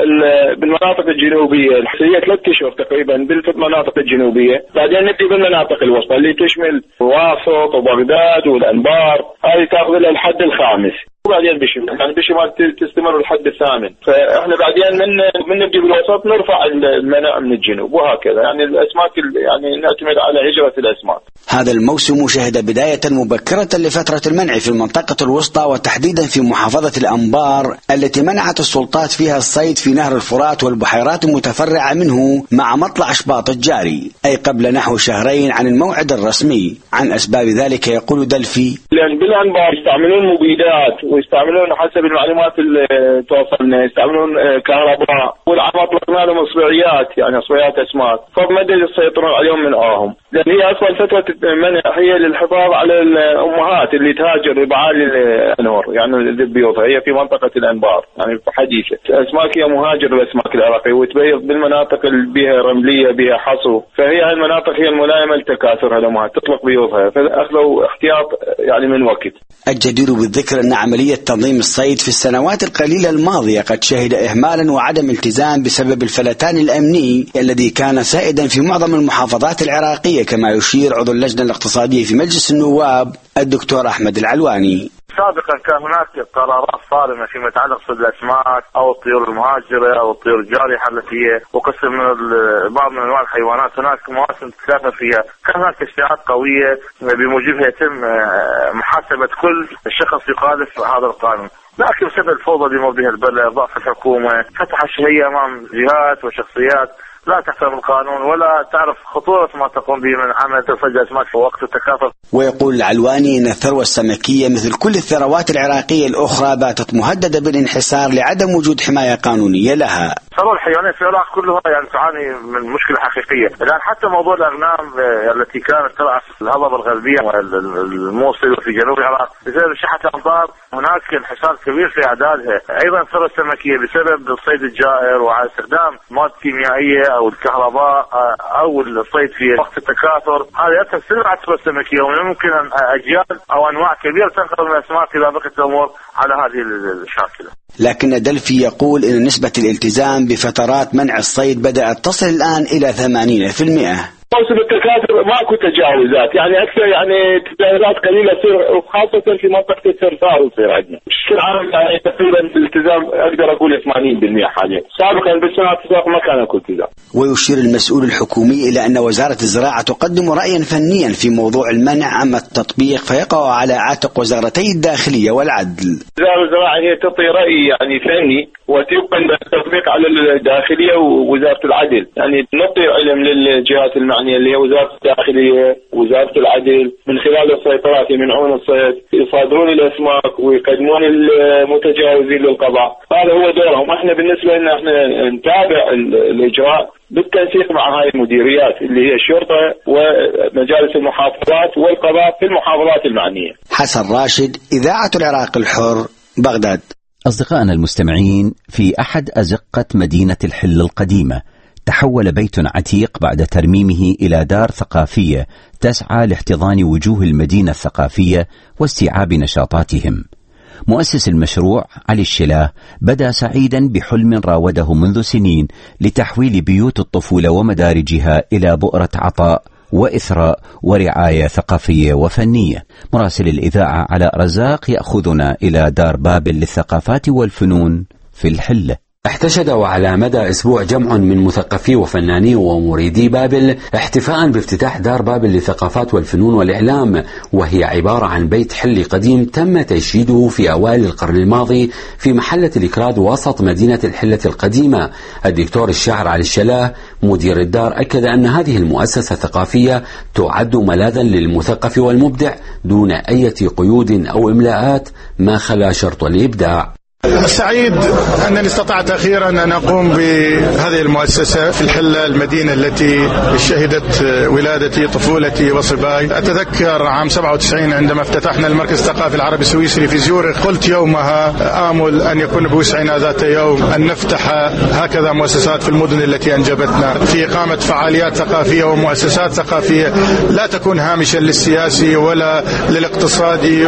[SPEAKER 17] بالمناطق الجنوبية هي 3 أشهر تقريبا بالمناطق الجنوبية، بعدين نبدأ بالمناطق الوسطى اللي تشمل واسط وبغداد والأنبار، هذه تأخذ إلى الحد الخامس، وبعدين بشمال يعني بشمال تستمر الحد الثامن. فإحنا بعدين من نبدأ بالوسط نرفع المنع من الجنوب، وهكذا يعني الأسماك يعني نعتمد على هجرة الأسماك.
[SPEAKER 16] هذا الموسم شهد بداية مبكرة لفترة المنع في المنطقة الوسطى وتحديدا في محافظة الأنبار التي منعت السلطات فيها الصيد في نهر الفرات والبحيرات المتفرعة منه مع مطلع شباط الجاري، أي قبل نحو 2 شهرين عن الموعد الرسمي. عن أسباب ذلك يقول دلفي:
[SPEAKER 17] لأن بالأنبار يستعملون مبيدات ويستعملون حسب المعلومات اللي توصلنا يستعملون كهرباء، والعام أطلقنا لهم إصبعيات يعني إصبعيات أسماك، فبمدد يسيطرون عليهم من آهم، لأن هي أصلا فترة المنع هي للحفاظ على الأمهات اللي تهاجر بعالي الأنهار يعني البيوضة، هي في منطقة الأنبار يعني حديثة. أسماك هي مهاجر الأسماك العراقية وتبيض بالمناطق اللي بها رملية بها حصو، فهي المناطق هي الملائمة لتكاثر الأمهات تطلق بيوضها، فأخذوا احتياط يعني من وقت.
[SPEAKER 16] الجدير بالذكر أن عملية تنظيم الصيد في السنوات القليلة الماضية قد شهد إهمالا وعدم التزام بسبب الفلتان الأمني الذي كان سائدا في معظم المحافظات العراقية، كما يشير عضو اللجنة الاقتصادية في مجلس النواب الدكتور أحمد العلواني.
[SPEAKER 18] سابقا كان هناك قرارات صارمة فيما يتعلق بصيد الأسماك أو الطيور المهاجرة أو الطيور الجارحة التي هي وقسم من بعض من أنواع الحيوانات هناك مواسم تتكاثر فيها، كان هناك تشريعات قوية بموجبها يتم محاسبة كل شخص يخالف هذا القانون، لكن بسبب الفوضى اللي مر بها البلد، ضعف الحكومة، فتح الشهية أمام جهات وشخصيات لا تحترم القانون ولا تعرف خطورة ما تقوم به من عمل صيد الأسماك في وقت التكاثر.
[SPEAKER 16] ويقول العلواني أن الثروة السمكية مثل كل الثروات العراقية الأخرى باتت مهددة بالانحسار لعدم وجود حماية قانونية لها.
[SPEAKER 18] الثروة الحيوانية في العراق كلها يعني تعاني من مشكلة حقيقية، الآن حتى موضوع الأغنام التي كانت ترعى في الهضبة الغربية والموصل وفي جنوب العراق بسبب شحة الأمطار هناك انحسار كبير في أعدادها. أيضا الثروة السمكية بسبب الصيد الجائر وعلى استخدام مواد كيميائية أو الكهرباء أو الصيد في وقت التكاثر، هذا يؤثر على الثروة السمكية، ويمكن أن أجيال أو أنواع كبيرة تنقرض من الأسماك إذا بقت الأمور على هذه الشاكلة.
[SPEAKER 16] لكن دلفي يقول إن نسبة الالتزام بفترات منع الصيد بدأت تصل الآن إلى 80%.
[SPEAKER 17] موسم التكاثر ماكو تجاوزات، يعني اكثر يعني تجاوزات قليله تصير، وخاصه في منطقه السرسار تصير عندنا. بشكل عام يعني تقريبا الالتزام اقدر اقول 80% حاليا. سابقا بالسنوات السابقه ما كان اكو التزام.
[SPEAKER 16] ويشير المسؤول الحكومي الى ان وزاره الزراعه تقدم رايا فنيا في موضوع المنع، اما التطبيق فيقع على عاتق وزارتي الداخليه والعدل.
[SPEAKER 17] وزاره الزراعه هي تعطي راي يعني فني، وتبقى التطبيق على الداخليه ووزاره العدل، يعني نعطي علم للجهات المعنيه اللي هي وزاره الداخليه ووزاره العدل من خلال السيطرات يمنعون الصيد، يصادرون الاسماك ويقدمون المتجاوزين للقضاء. هذا هو دورهم. احنا بالنسبه لنا احنا نتابع الاجراء بالتنسيق مع هاي المديريات اللي هي الشرطه ومجالس المحافظات والقضاء في المحافظات المعنيه.
[SPEAKER 16] حسن راشد، إذاعة العراق الحر، بغداد.
[SPEAKER 1] أصدقائنا المستمعين، في أحد أزقة مدينة الحل القديمة تحول بيت عتيق بعد ترميمه إلى دار ثقافية تسعى لاحتضان وجوه المدينة الثقافية واستيعاب نشاطاتهم. مؤسس المشروع علي الشلاه بدأ سعيدا بحلم راوده منذ سنين لتحويل بيوت الطفولة ومدارجها إلى بؤرة عطاء وإثراء ورعاية ثقافية وفنية. مراسل الإذاعة علاء رزاق يأخذنا إلى دار بابل للثقافات والفنون في الحلة.
[SPEAKER 19] احتشد على مدى أسبوع جمع من مثقفي وفناني ومريدي بابل احتفاء بافتتاح دار بابل للثقافات والفنون والإعلام، وهي عبارة عن بيت حلي قديم تم تجديده في أوائل القرن الماضي في محلة الإكراد وسط مدينة الحلة القديمة. الدكتور الشاعر علي الشلاه مدير الدار أكد أن هذه المؤسسة الثقافية تعد ملاذا للمثقف والمبدع دون أي قيود أو إملاءات ما خلا شرط الإبداع.
[SPEAKER 9] سعيد أنني استطعت أخيرا أن أقوم بهذه المؤسسة في الحلة، المدينة التي شهدت ولادتي طفولتي وصباي. أتذكر عام 97 عندما افتتحنا المركز الثقافي العربي السويسري في زيورخ، قلت يومها آمل أن يكون بوسعنا ذات يوم أن نفتح هكذا مؤسسات في المدن التي أنجبتنا في إقامة فعاليات ثقافية ومؤسسات ثقافية لا تكون هامشا للسياسي ولا للاقتصادي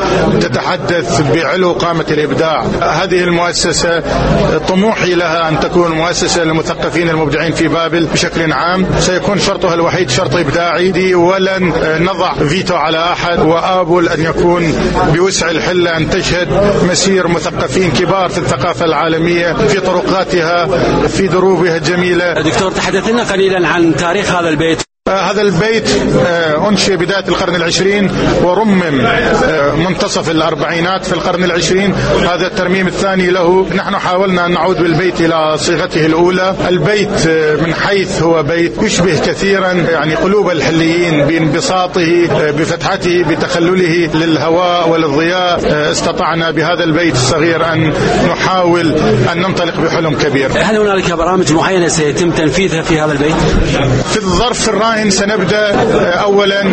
[SPEAKER 9] وتتحدث بعلو قامة الإبداع. هذه المؤسسة طموحي لها أن تكون مؤسسة للمثقفين المبدعين في بابل بشكل عام. سيكون شرطها الوحيد شرط إبداعي، ولن نضع فيتو على أحد، وآبل أن يكون بوسع الحلة أن تشهد مسير مثقفين كبار في الثقافة العالمية في طرقاتها في دروبها الجميلة.
[SPEAKER 19] دكتور، تحدث لنا قليلا عن تاريخ هذا البيت.
[SPEAKER 9] هذا البيت أنشئ بداية القرن العشرين ورمم منتصف الأربعينات في القرن العشرين. هذا الترميم الثاني له. نحن حاولنا أن نعود بالبيت إلى صيغته الأولى. البيت من حيث هو بيت يشبه كثيرا يعني قلوب الحليين بانبساطه بفتحته بتخلله للهواء وللضياء. استطعنا بهذا البيت الصغير أن نحاول أن ننطلق بحلم كبير.
[SPEAKER 19] هل هنالك برامج معينة سيتم تنفيذها في هذا البيت؟
[SPEAKER 9] في الظرف الراهن سنبدأ أولا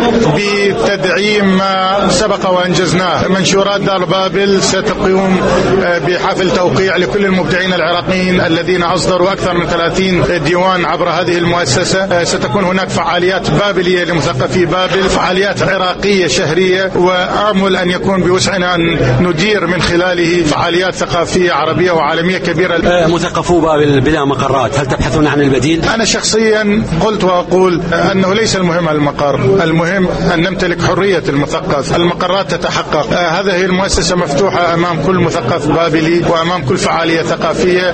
[SPEAKER 9] بتدعيم ما سبق وأنجزناه. منشورات دار بابل ستقوم بحفل توقيع لكل المبدعين العراقيين الذين أصدروا أكثر من 30 ديوان عبر هذه المؤسسة. ستكون هناك فعاليات بابلية لمثقفي بابل، فعاليات عراقية شهرية، وآمل أن يكون بوسعنا أن ندير من خلاله فعاليات ثقافية عربية وعالمية كبيرة.
[SPEAKER 19] مثقفو بابل بلا مقرات، هل تبحثون عن البديل؟
[SPEAKER 9] أنا شخصيا قلت وأقول أنه ليس المهم المقر، المهم أن نمتلك حرية المثقف. المقرات تتحقق. هذه المؤسسة مفتوحة أمام كل مثقف بابلي وأمام كل فعالية ثقافية،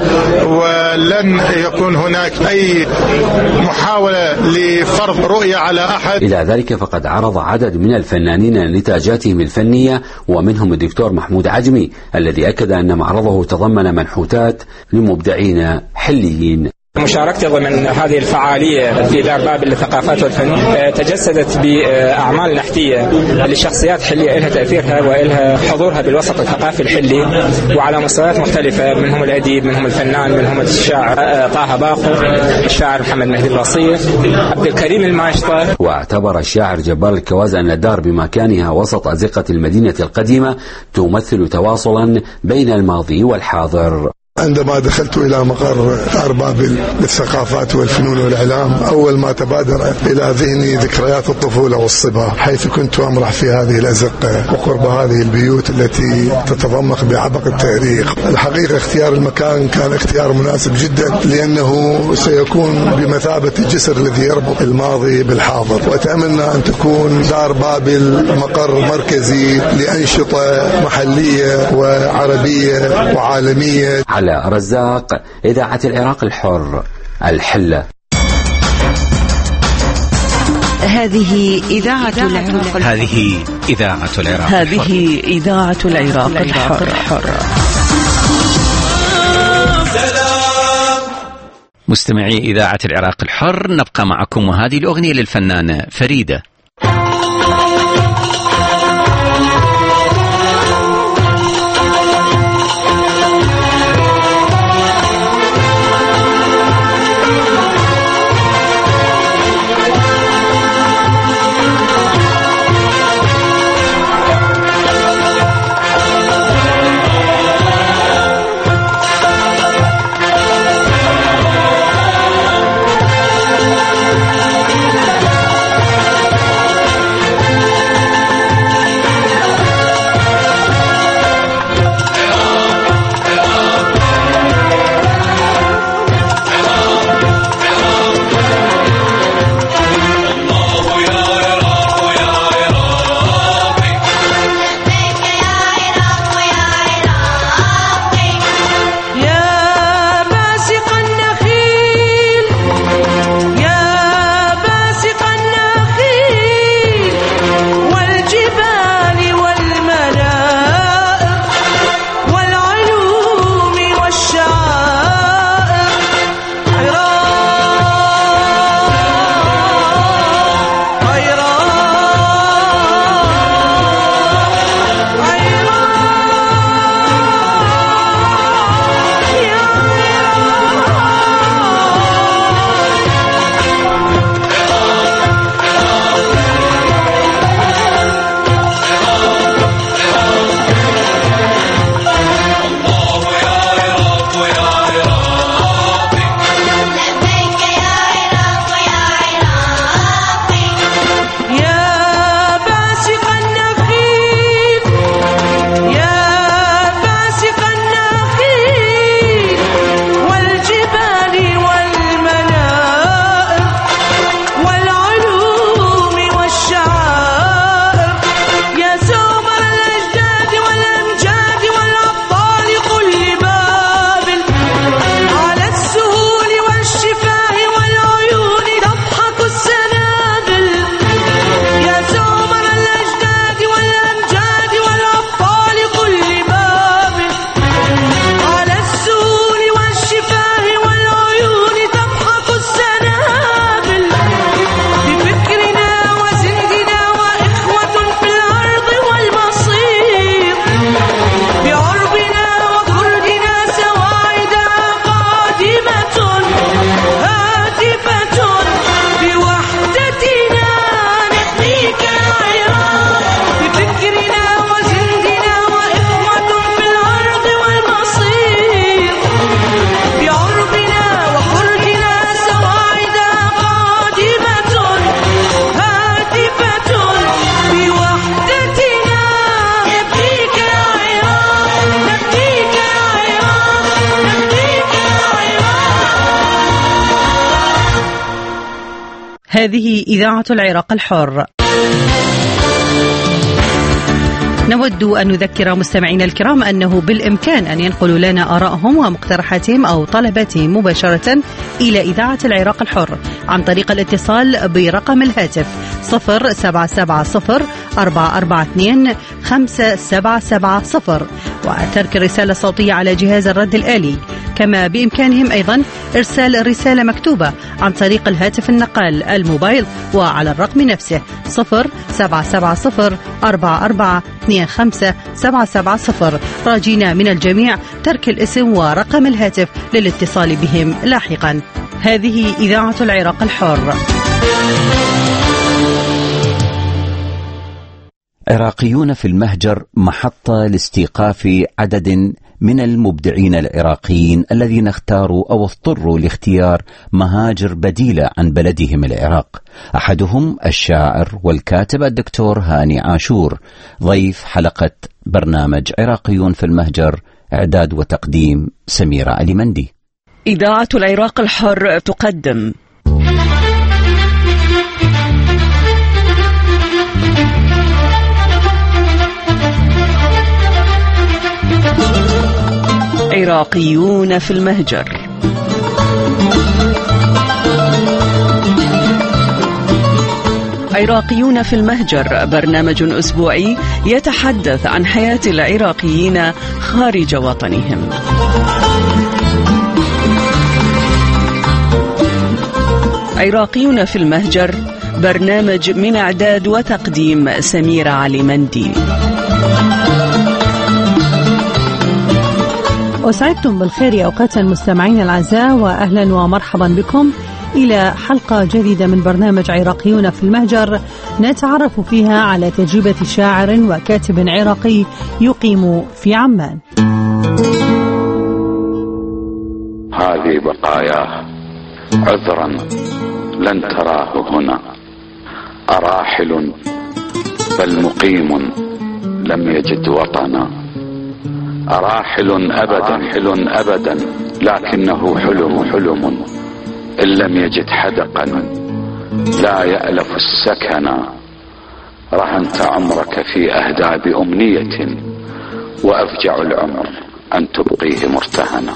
[SPEAKER 9] ولن يكون هناك أي محاولة لفرض رؤية على أحد.
[SPEAKER 19] إلى ذلك فقد عرض عدد من الفنانين نتاجاتهم الفنية، ومنهم الدكتور محمود عجمي الذي أكد أن معرضه تضمن منحوتات لمبدعين حليين.
[SPEAKER 20] مشاركتي ضمن هذه الفعالية في دار بابل للثقافات والفنون تجسدت بأعمال نحتية لشخصيات حلية لها تأثيرها وإلها حضورها بالوسط الثقافي الحلي وعلى مستويات مختلفة، منهم الأديب، منهم الفنان، منهم الشاعر طه باقر، الشاعر محمد مهدي البصير، عبد الكريم الماشطة.
[SPEAKER 19] واعتبر الشاعر جبار الكواز أن الدار بمكانها وسط أزقة المدينة القديمة تمثل تواصلا بين الماضي والحاضر.
[SPEAKER 21] عندما دخلت إلى مقر دار بابل للثقافات والفنون والإعلام، أول ما تبادر إلى ذهني ذكريات الطفولة والصبا، حيث كنت أمرح في هذه الأزقة وقرب هذه البيوت التي تتضمخ بعبق التاريخ. الحقيقة اختيار المكان كان اختيار مناسب جدا، لأنه سيكون بمثابة الجسر الذي يربط الماضي بالحاضر، وأتمنى أن تكون دار بابل مقر مركزي لأنشطة محلية وعربية وعالمية.
[SPEAKER 19] على رزاق، إذاعة العراق الحر، الحلة.
[SPEAKER 4] هذه إذاعة العراق.
[SPEAKER 1] هذه إذاعة العراق.
[SPEAKER 4] هذه إذاعة العراق الحر.
[SPEAKER 1] مستمعي إذاعة العراق الحر، نبقى معكم وهذه الأغنية للفنانة فريدة.
[SPEAKER 4] هذه إذاعة العراق الحر. نود أن نذكر مستمعينا الكرام أنه بالإمكان أن ينقلوا لنا آرائهم ومقترحاتهم أو طلباتهم مباشرة إلى إذاعة العراق الحر عن طريق الاتصال برقم الهاتف 0770-442-5770 وترك الرسالة الصوتية على جهاز الرد الآلي. كما بإمكانهم أيضا إرسال رسالة مكتوبة عن طريق الهاتف النقال الموبايل وعلى الرقم نفسه 0770-4425-770. راجينا من الجميع ترك الاسم ورقم الهاتف للاتصال بهم لاحقا. هذه إذاعة العراق الحر.
[SPEAKER 1] عراقيون في المهجر محطة لاستيقاف عدد من المبدعين العراقيين الذين اختاروا أو اضطروا لاختيار مهاجر بديلة عن بلدهم العراق. أحدهم الشاعر والكاتب الدكتور هاني عاشور، ضيف حلقة برنامج عراقيون في المهجر، إعداد وتقديم سميرة علي مندي.
[SPEAKER 3] إذاعة العراق الحر تقدم عراقيون في المهجر. عراقيون في المهجر برنامج أسبوعي يتحدث عن حياة العراقيين خارج وطنهم. عراقيون في المهجر برنامج من إعداد وتقديم سميرة علي مندي.
[SPEAKER 4] أسعدتم بالخير يا أوقات المستمعين الأعزاء، وأهلا ومرحبا بكم إلى حلقة جديدة من برنامج عراقيون في المهجر، نتعرف فيها على تجربة شاعر وكاتب عراقي يقيم في عمان.
[SPEAKER 22] هذه بقاياه عذرا لن تراه هنا، أراحل بل مقيم لم يجد وطنا، أراحل أبدا لكنه حلم إن لم يجد حدقا لا يألف السكنا، رهنت عمرك في أهداب أمنية وأفجع العمر أن تبقيه مرتهنا.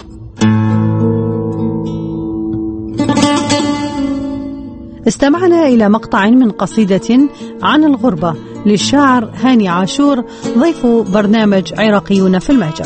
[SPEAKER 4] استمعنا إلى مقطع من قصيدة عن الغربة للشاعر هاني عاشور، ضيف برنامج عراقيون في المهجر.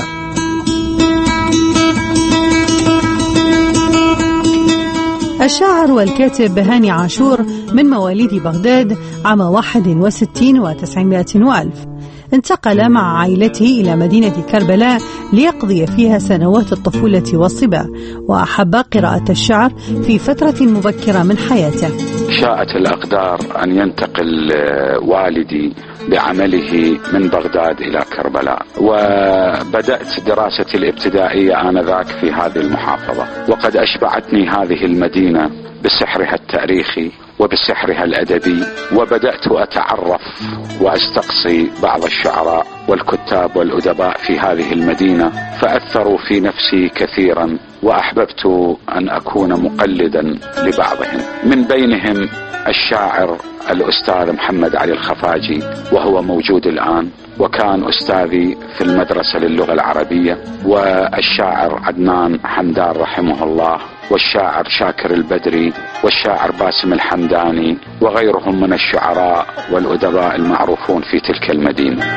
[SPEAKER 4] الشاعر والكاتب هاني عاشور من مواليد بغداد عام 61 و900 وألف. انتقل مع عائلته إلى مدينة كربلاء ليقضي فيها سنوات الطفولة والصبا، وأحب قراءة الشعر في فترة مبكرة من حياته.
[SPEAKER 22] شاءت الأقدار أن ينتقل والدي بعمله من بغداد إلى كربلاء، وبدأت دراستي الابتدائية آنذاك في هذه المحافظة، وقد أشبعتني هذه المدينة بسحرها التاريخي وبسحرها الأدبي، وبدأت أتعرف وأستقصي بعض الشعراء والكتاب والأدباء في هذه المدينة، فأثروا في نفسي كثيرا، وأحببت أن أكون مقلدا لبعضهم، من بينهم الشاعر الأستاذ محمد علي الخفاجي، وهو موجود الآن وكان أستاذي في المدرسة للغة العربية، والشاعر عدنان حمدان رحمه الله، والشاعر شاكر البدري، والشاعر باسم الحمداني، وغيرهم من الشعراء والأدباء المعروفون في تلك المدينة.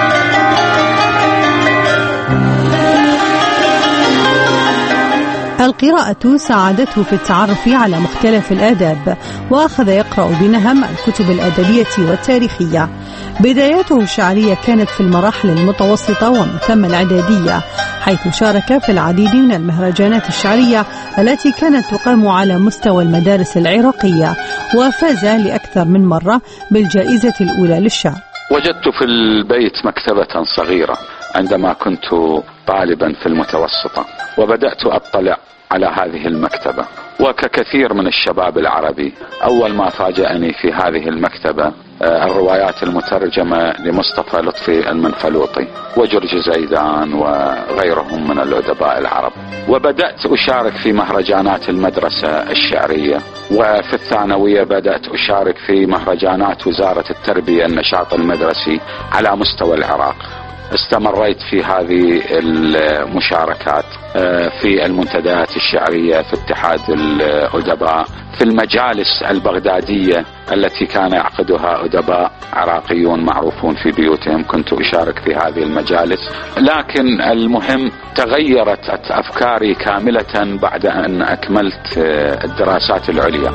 [SPEAKER 4] القراءة ساعدته في التعرف على مختلف الآداب، وأخذ يقرأ بنهم الكتب الأدبية والتاريخية. بداياته الشعرية كانت في المراحل المتوسطة ومن ثم الإعدادية، حيث شارك في العديد من المهرجانات الشعرية التي كانت تقام على مستوى المدارس العراقية، وفاز لأكثر من مرة بالجائزة الأولى للشعر.
[SPEAKER 22] وجدت في البيت مكتبة صغيرة عندما كنت طالبا في المتوسطة، وبدأت أطلع على هذه المكتبة، وككثير من الشباب العربي أول ما فاجأني في هذه المكتبة الروايات المترجمة لمصطفى لطفي المنفلوطي وجورج زيدان وغيرهم من الأدباء العرب، وبدأت أشارك في مهرجانات المدرسة الشعرية، وفي الثانوية بدأت أشارك في مهرجانات وزارة التربية النشاط المدرسي على مستوى العراق. استمريت في هذه المشاركات في المنتديات الشعرية، في اتحاد الأدباء، في المجالس البغدادية التي كان يعقدها أدباء عراقيون معروفون في بيوتهم، كنت أشارك في هذه المجالس. لكن المهم تغيرت أفكاري كاملة بعد أن أكملت الدراسات العليا.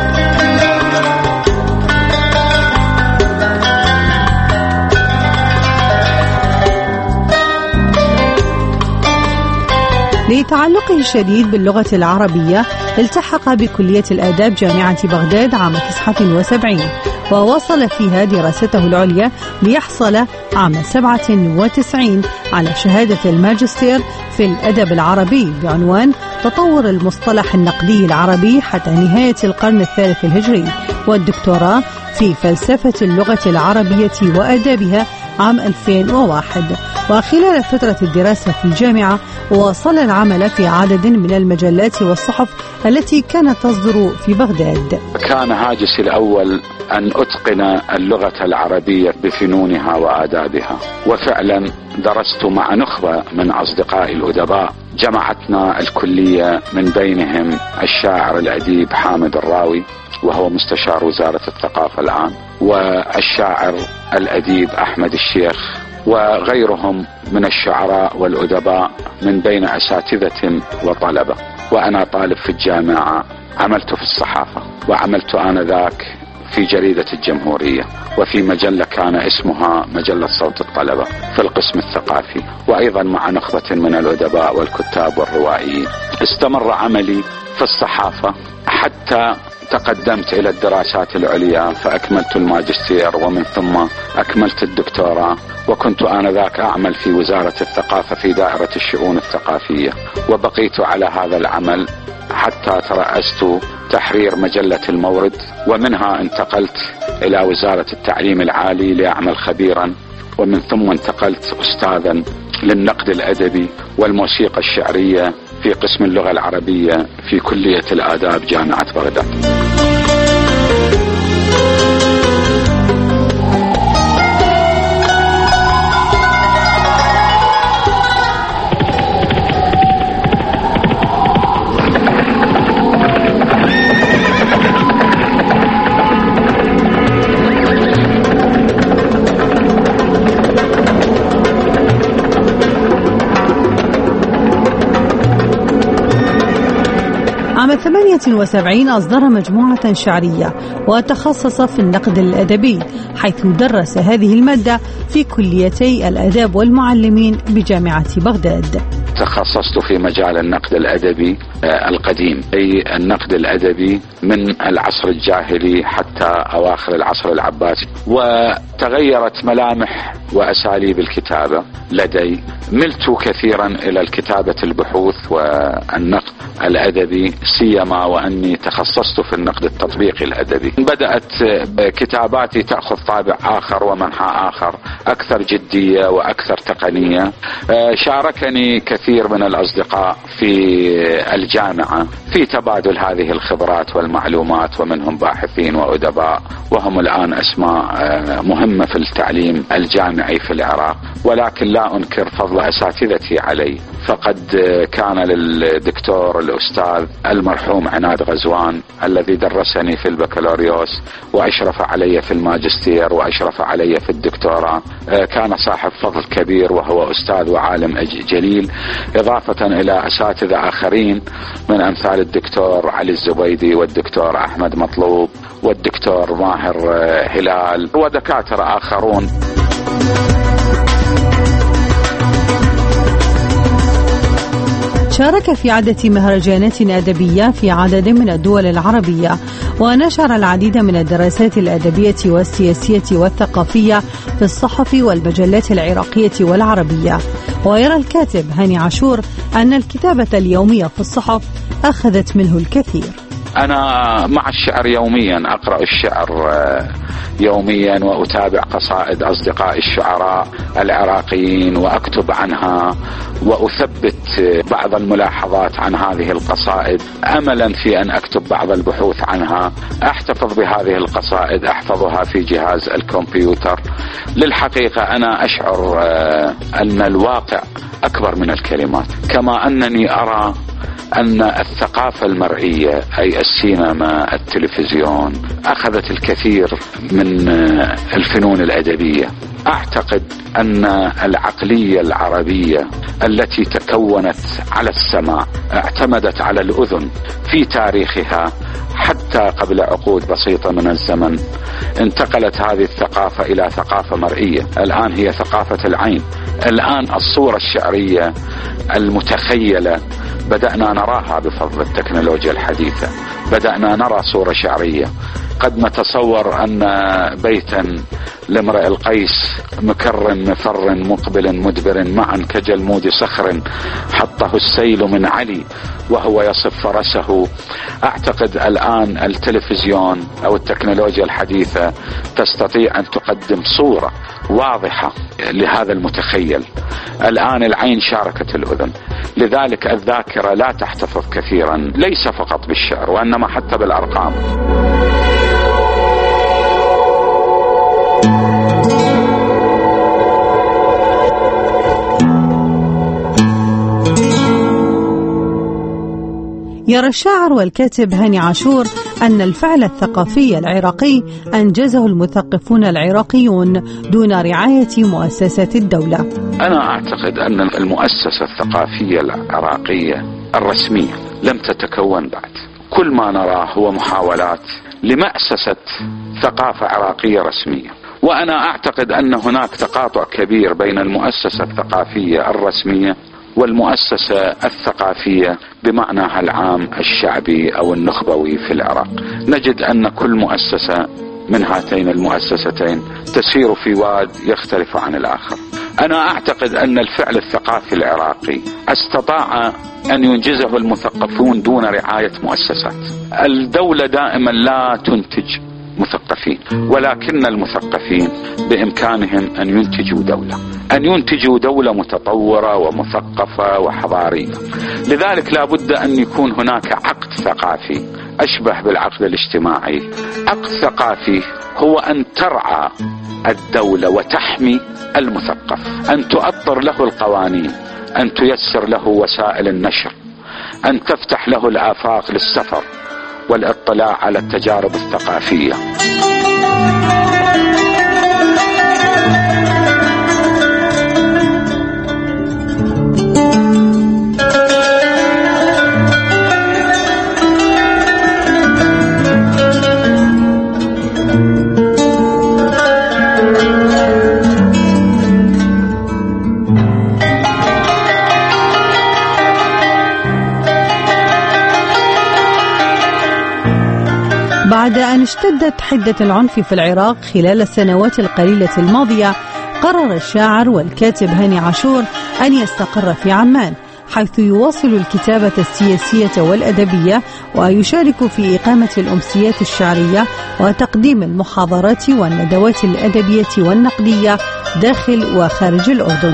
[SPEAKER 4] لتعلقه الشديد باللغة العربية التحق بكلية الآداب جامعة بغداد عام 79، وواصل فيها دراسته العليا ليحصل عام 97 على شهادة الماجستير في الأدب العربي بعنوان تطور المصطلح النقدي العربي حتى نهاية القرن الثالث الهجري، والدكتوراه في فلسفة اللغة العربية وآدابها عام 2001. وخلال فترة الدراسة في الجامعة واصل العمل في عدد من المجلات والصحف التي كانت تصدر في بغداد.
[SPEAKER 22] كان هاجسي الأول أن أتقن اللغة العربية بفنونها وآدابها، وفعلا درست مع نخبة من أصدقائي الأدباء جمعتنا الكلية، من بينهم الشاعر الأديب حامد الراوي وهو مستشار وزارة الثقافة الآن، والشاعر الأديب أحمد الشيخ، وغيرهم من الشعراء والأدباء من بين أساتذة وطلبة. وأنا طالب في الجامعة عملت في الصحافة، وعملت آنذاك في جريدة الجمهورية وفي مجلة كان اسمها مجلة صوت الطلبة في القسم الثقافي، وأيضا مع نخبة من الأدباء والكتاب والروائيين. استمر عملي في الصحافة حتى تقدمت إلى الدراسات العليا فأكملت الماجستير، ومن ثم أكملت الدكتوراه، وكنت آنذاك أعمل في وزارة الثقافة في دائرة الشؤون الثقافية، وبقيت على هذا العمل حتى ترأست تحرير مجلة المورد، ومنها انتقلت إلى وزارة التعليم العالي لأعمل خبيرا، ومن ثم انتقلت أستاذا للنقد الأدبي والموسيقى الشعرية في قسم اللغة العربية في كلية الآداب جامعة بغداد.
[SPEAKER 4] عام 78 أصدر مجموعة شعرية وتخصص في النقد الأدبي، حيث درس هذه المادة في كليتي الآداب والمعلمين بجامعة بغداد.
[SPEAKER 22] تخصصت في مجال النقد الأدبي القديم، أي النقد الأدبي من العصر الجاهلي حتى أواخر العصر العباسي، وتغيرت ملامح وأساليب الكتابة لدي. ملت كثيرا إلى الكتابة البحوث والنقد الأدبي، سيما وأني تخصصت في النقد التطبيقي الأدبي. بدأت كتاباتي تأخذ طابع آخر ومنحى آخر، أكثر جدية وأكثر تقنية. شاركني كثير من الأصدقاء في الجامعة في تبادل هذه الخبرات والمعلومات، ومنهم باحثين وأدباء، وهم الآن أسماء مهمة في التعليم الجامعي في العراق. ولكن لا أنكر فضل أساتذتي علي، فقد كان للدكتور الأستاذ المرحوم عناد غزوان الذي درسني في البكالوريوس وأشرف علي في الماجستير وأشرف علي في الدكتوراه، كان صاحب فضل كبير، وهو أستاذ وعالم جليل، إضافة إلى أساتذة آخرين من أمثال الدكتور علي الزبيدي والدكتور أحمد مطلوب والدكتور ماهر هلال ودكاترة آخرون.
[SPEAKER 4] شارك في عدة مهرجانات أدبية في عدد من الدول العربية، ونشر العديد من الدراسات الأدبية والسياسية والثقافية في الصحف والمجلات العراقية والعربية. ويرى الكاتب هاني عاشور أن الكتابة اليومية في الصحف أخذت منه الكثير.
[SPEAKER 22] أنا مع الشعر يوميا، أقرأ الشعر يوميا وأتابع قصائد أصدقاء الشعراء العراقيين وأكتب عنها وأثبت بعض الملاحظات عن هذه القصائد، أملا في أن أكتب بعض البحوث عنها. أحتفظ بهذه القصائد، أحفظها في جهاز الكمبيوتر. للحقيقة أنا أشعر أن الواقع أكبر من الكلمات، كما أنني أرى أن الثقافة المرئية أي السينما، التلفزيون، أخذت الكثير من الفنون الأدبية. أعتقد أن العقلية العربية التي تكونت على السماع، اعتمدت على الأذن في تاريخها حتى قبل عقود بسيطة من الزمن، انتقلت هذه الثقافة إلى ثقافة مرئية. الآن هي ثقافة العين. الآن الصورة الشعرية المتخيلة بدأنا نراها بفضل التكنولوجيا الحديثة، بدأنا نرى صورة شعرية قد نتصور أن بيتا لامرئ القيس مكر مفر مقبل مدبر معا كجلمود صخر حطه السيل من علي وهو يصف فرسه. أعتقد الآن التلفزيون أو التكنولوجيا الحديثة تستطيع أن تقدم صورة واضحة لهذا المتخيل. الآن العين شاركت الأذن، لذلك الذاكرة لا تحتفظ كثيرا ليس فقط بالشعر وإنما حتى بالأرقام.
[SPEAKER 4] يرى الشاعر والكاتب هاني عاشور أن الفعل الثقافي العراقي أنجزه المثقفون العراقيون دون رعاية مؤسسات الدولة.
[SPEAKER 22] أنا أعتقد أن المؤسسة الثقافية العراقية الرسمية لم تتكون بعد. كل ما نراه هو محاولات لمؤسسة ثقافة عراقية رسمية، وأنا أعتقد أن هناك تقاطع كبير بين المؤسسة الثقافية الرسمية والمؤسسة الثقافية بمعناها العام الشعبي أو النخبوي في العراق. نجد أن كل مؤسسة من هاتين المؤسستين تسير في واد يختلف عن الآخر. أنا أعتقد أن الفعل الثقافي العراقي استطاع أن ينجزه المثقفون دون رعاية مؤسسات. الدولة دائما لا تنتج مثقفين، ولكن المثقفين بإمكانهم أن ينتجوا دولة متطورة ومثقفة وحضارية. لذلك لا بد أن يكون هناك عقد ثقافي أشبه بالعقد الاجتماعي. عقد ثقافي هو أن ترعى الدولة وتحمي المثقف، أن تؤطر له القوانين، أن تيسر له وسائل النشر، أن تفتح له الآفاق للسفر والاطلاع على التجارب الثقافية.
[SPEAKER 4] بعد أن اشتدت حدة العنف في العراق خلال السنوات القليلة الماضية، قرر الشاعر والكاتب هاني عاشور أن يستقر في عمان، حيث يواصل الكتابة السياسية والأدبية ويشارك في إقامة الأمسيات الشعرية وتقديم المحاضرات والندوات الأدبية والنقدية داخل وخارج الأردن.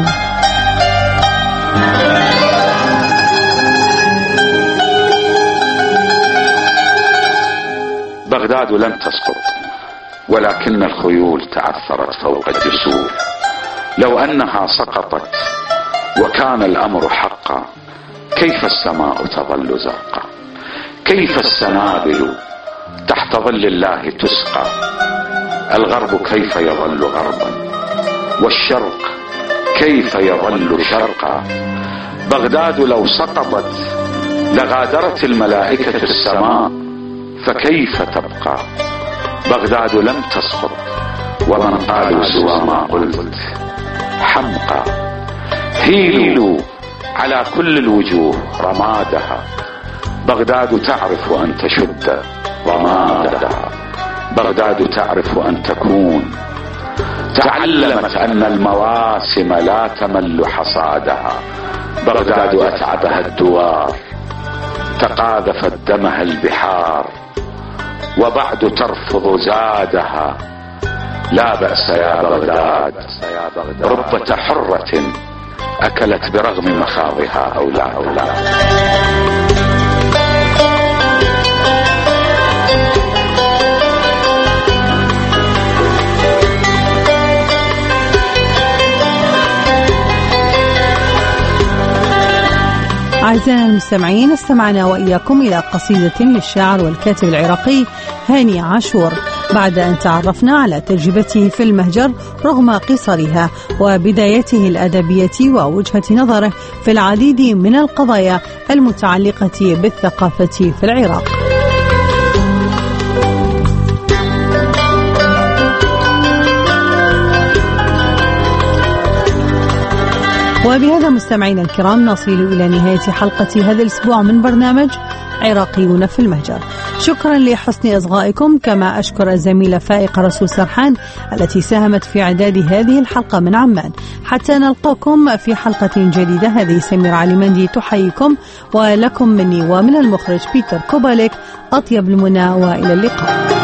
[SPEAKER 22] بغداد لم تسقط، ولكن الخيول تعثرت فوق الجسور. لو أنها سقطت وكان الأمر حقا، كيف السماء تظل زرقا؟ كيف السنابل تحت ظل الله تسقى؟ الغرب كيف يظل غربا، والشرق كيف يظل شرقا؟ بغداد لو سقطت لغادرت الملائكة السماء، فكيف تبقى؟ بغداد لم تسقط، ومن قالوا سوى ما قلت حمقى. هيلوا على كل الوجوه رمادها، بغداد تعرف أن تشد رمادها، بغداد تعرف أن تكون. تعلمت أن المواسم لا تمل حصادها، بغداد أتعبها الدوار، تقاذفت دمها البحار، وبعد ترفض زادها. لا بأس يا بغداد، ربة حرة أكلت برغم مخاضها أولادا.
[SPEAKER 4] أعزائنا المستمعين، استمعنا وإياكم إلى قصيدة للشاعر والكاتب العراقي هاني عاشور، بعد أن تعرفنا على تجربته في المهجر رغم قصرها وبدايته الأدبية ووجهة نظره في العديد من القضايا المتعلقة بالثقافة في العراق. وبهذا مستمعينا الكرام نصل إلى نهاية حلقة هذا الأسبوع من برنامج عراقيون في المهجر. شكرا لحسن إصغائكم، كما أشكر الزميلة فائقة رسول سرحان التي ساهمت في إعداد هذه الحلقة من عمان. حتى نلقاكم في حلقة جديدة، هذه سمير علي مندي تحييكم، ولكم مني ومن المخرج بيتر كوباليك أطيب المنى، وإلى اللقاء.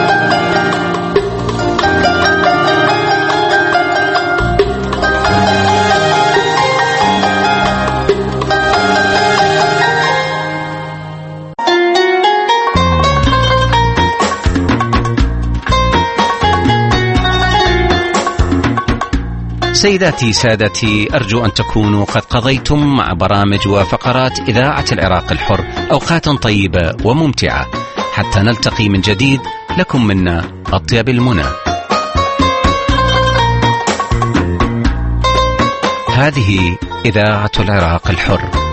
[SPEAKER 1] سيداتي سادتي، أرجو أن تكونوا قد قضيتم مع برامج وفقرات إذاعة العراق الحر أوقاتا طيبة وممتعة. حتى نلتقي من جديد، لكم منا أطيب المنى. هذه إذاعة العراق الحر.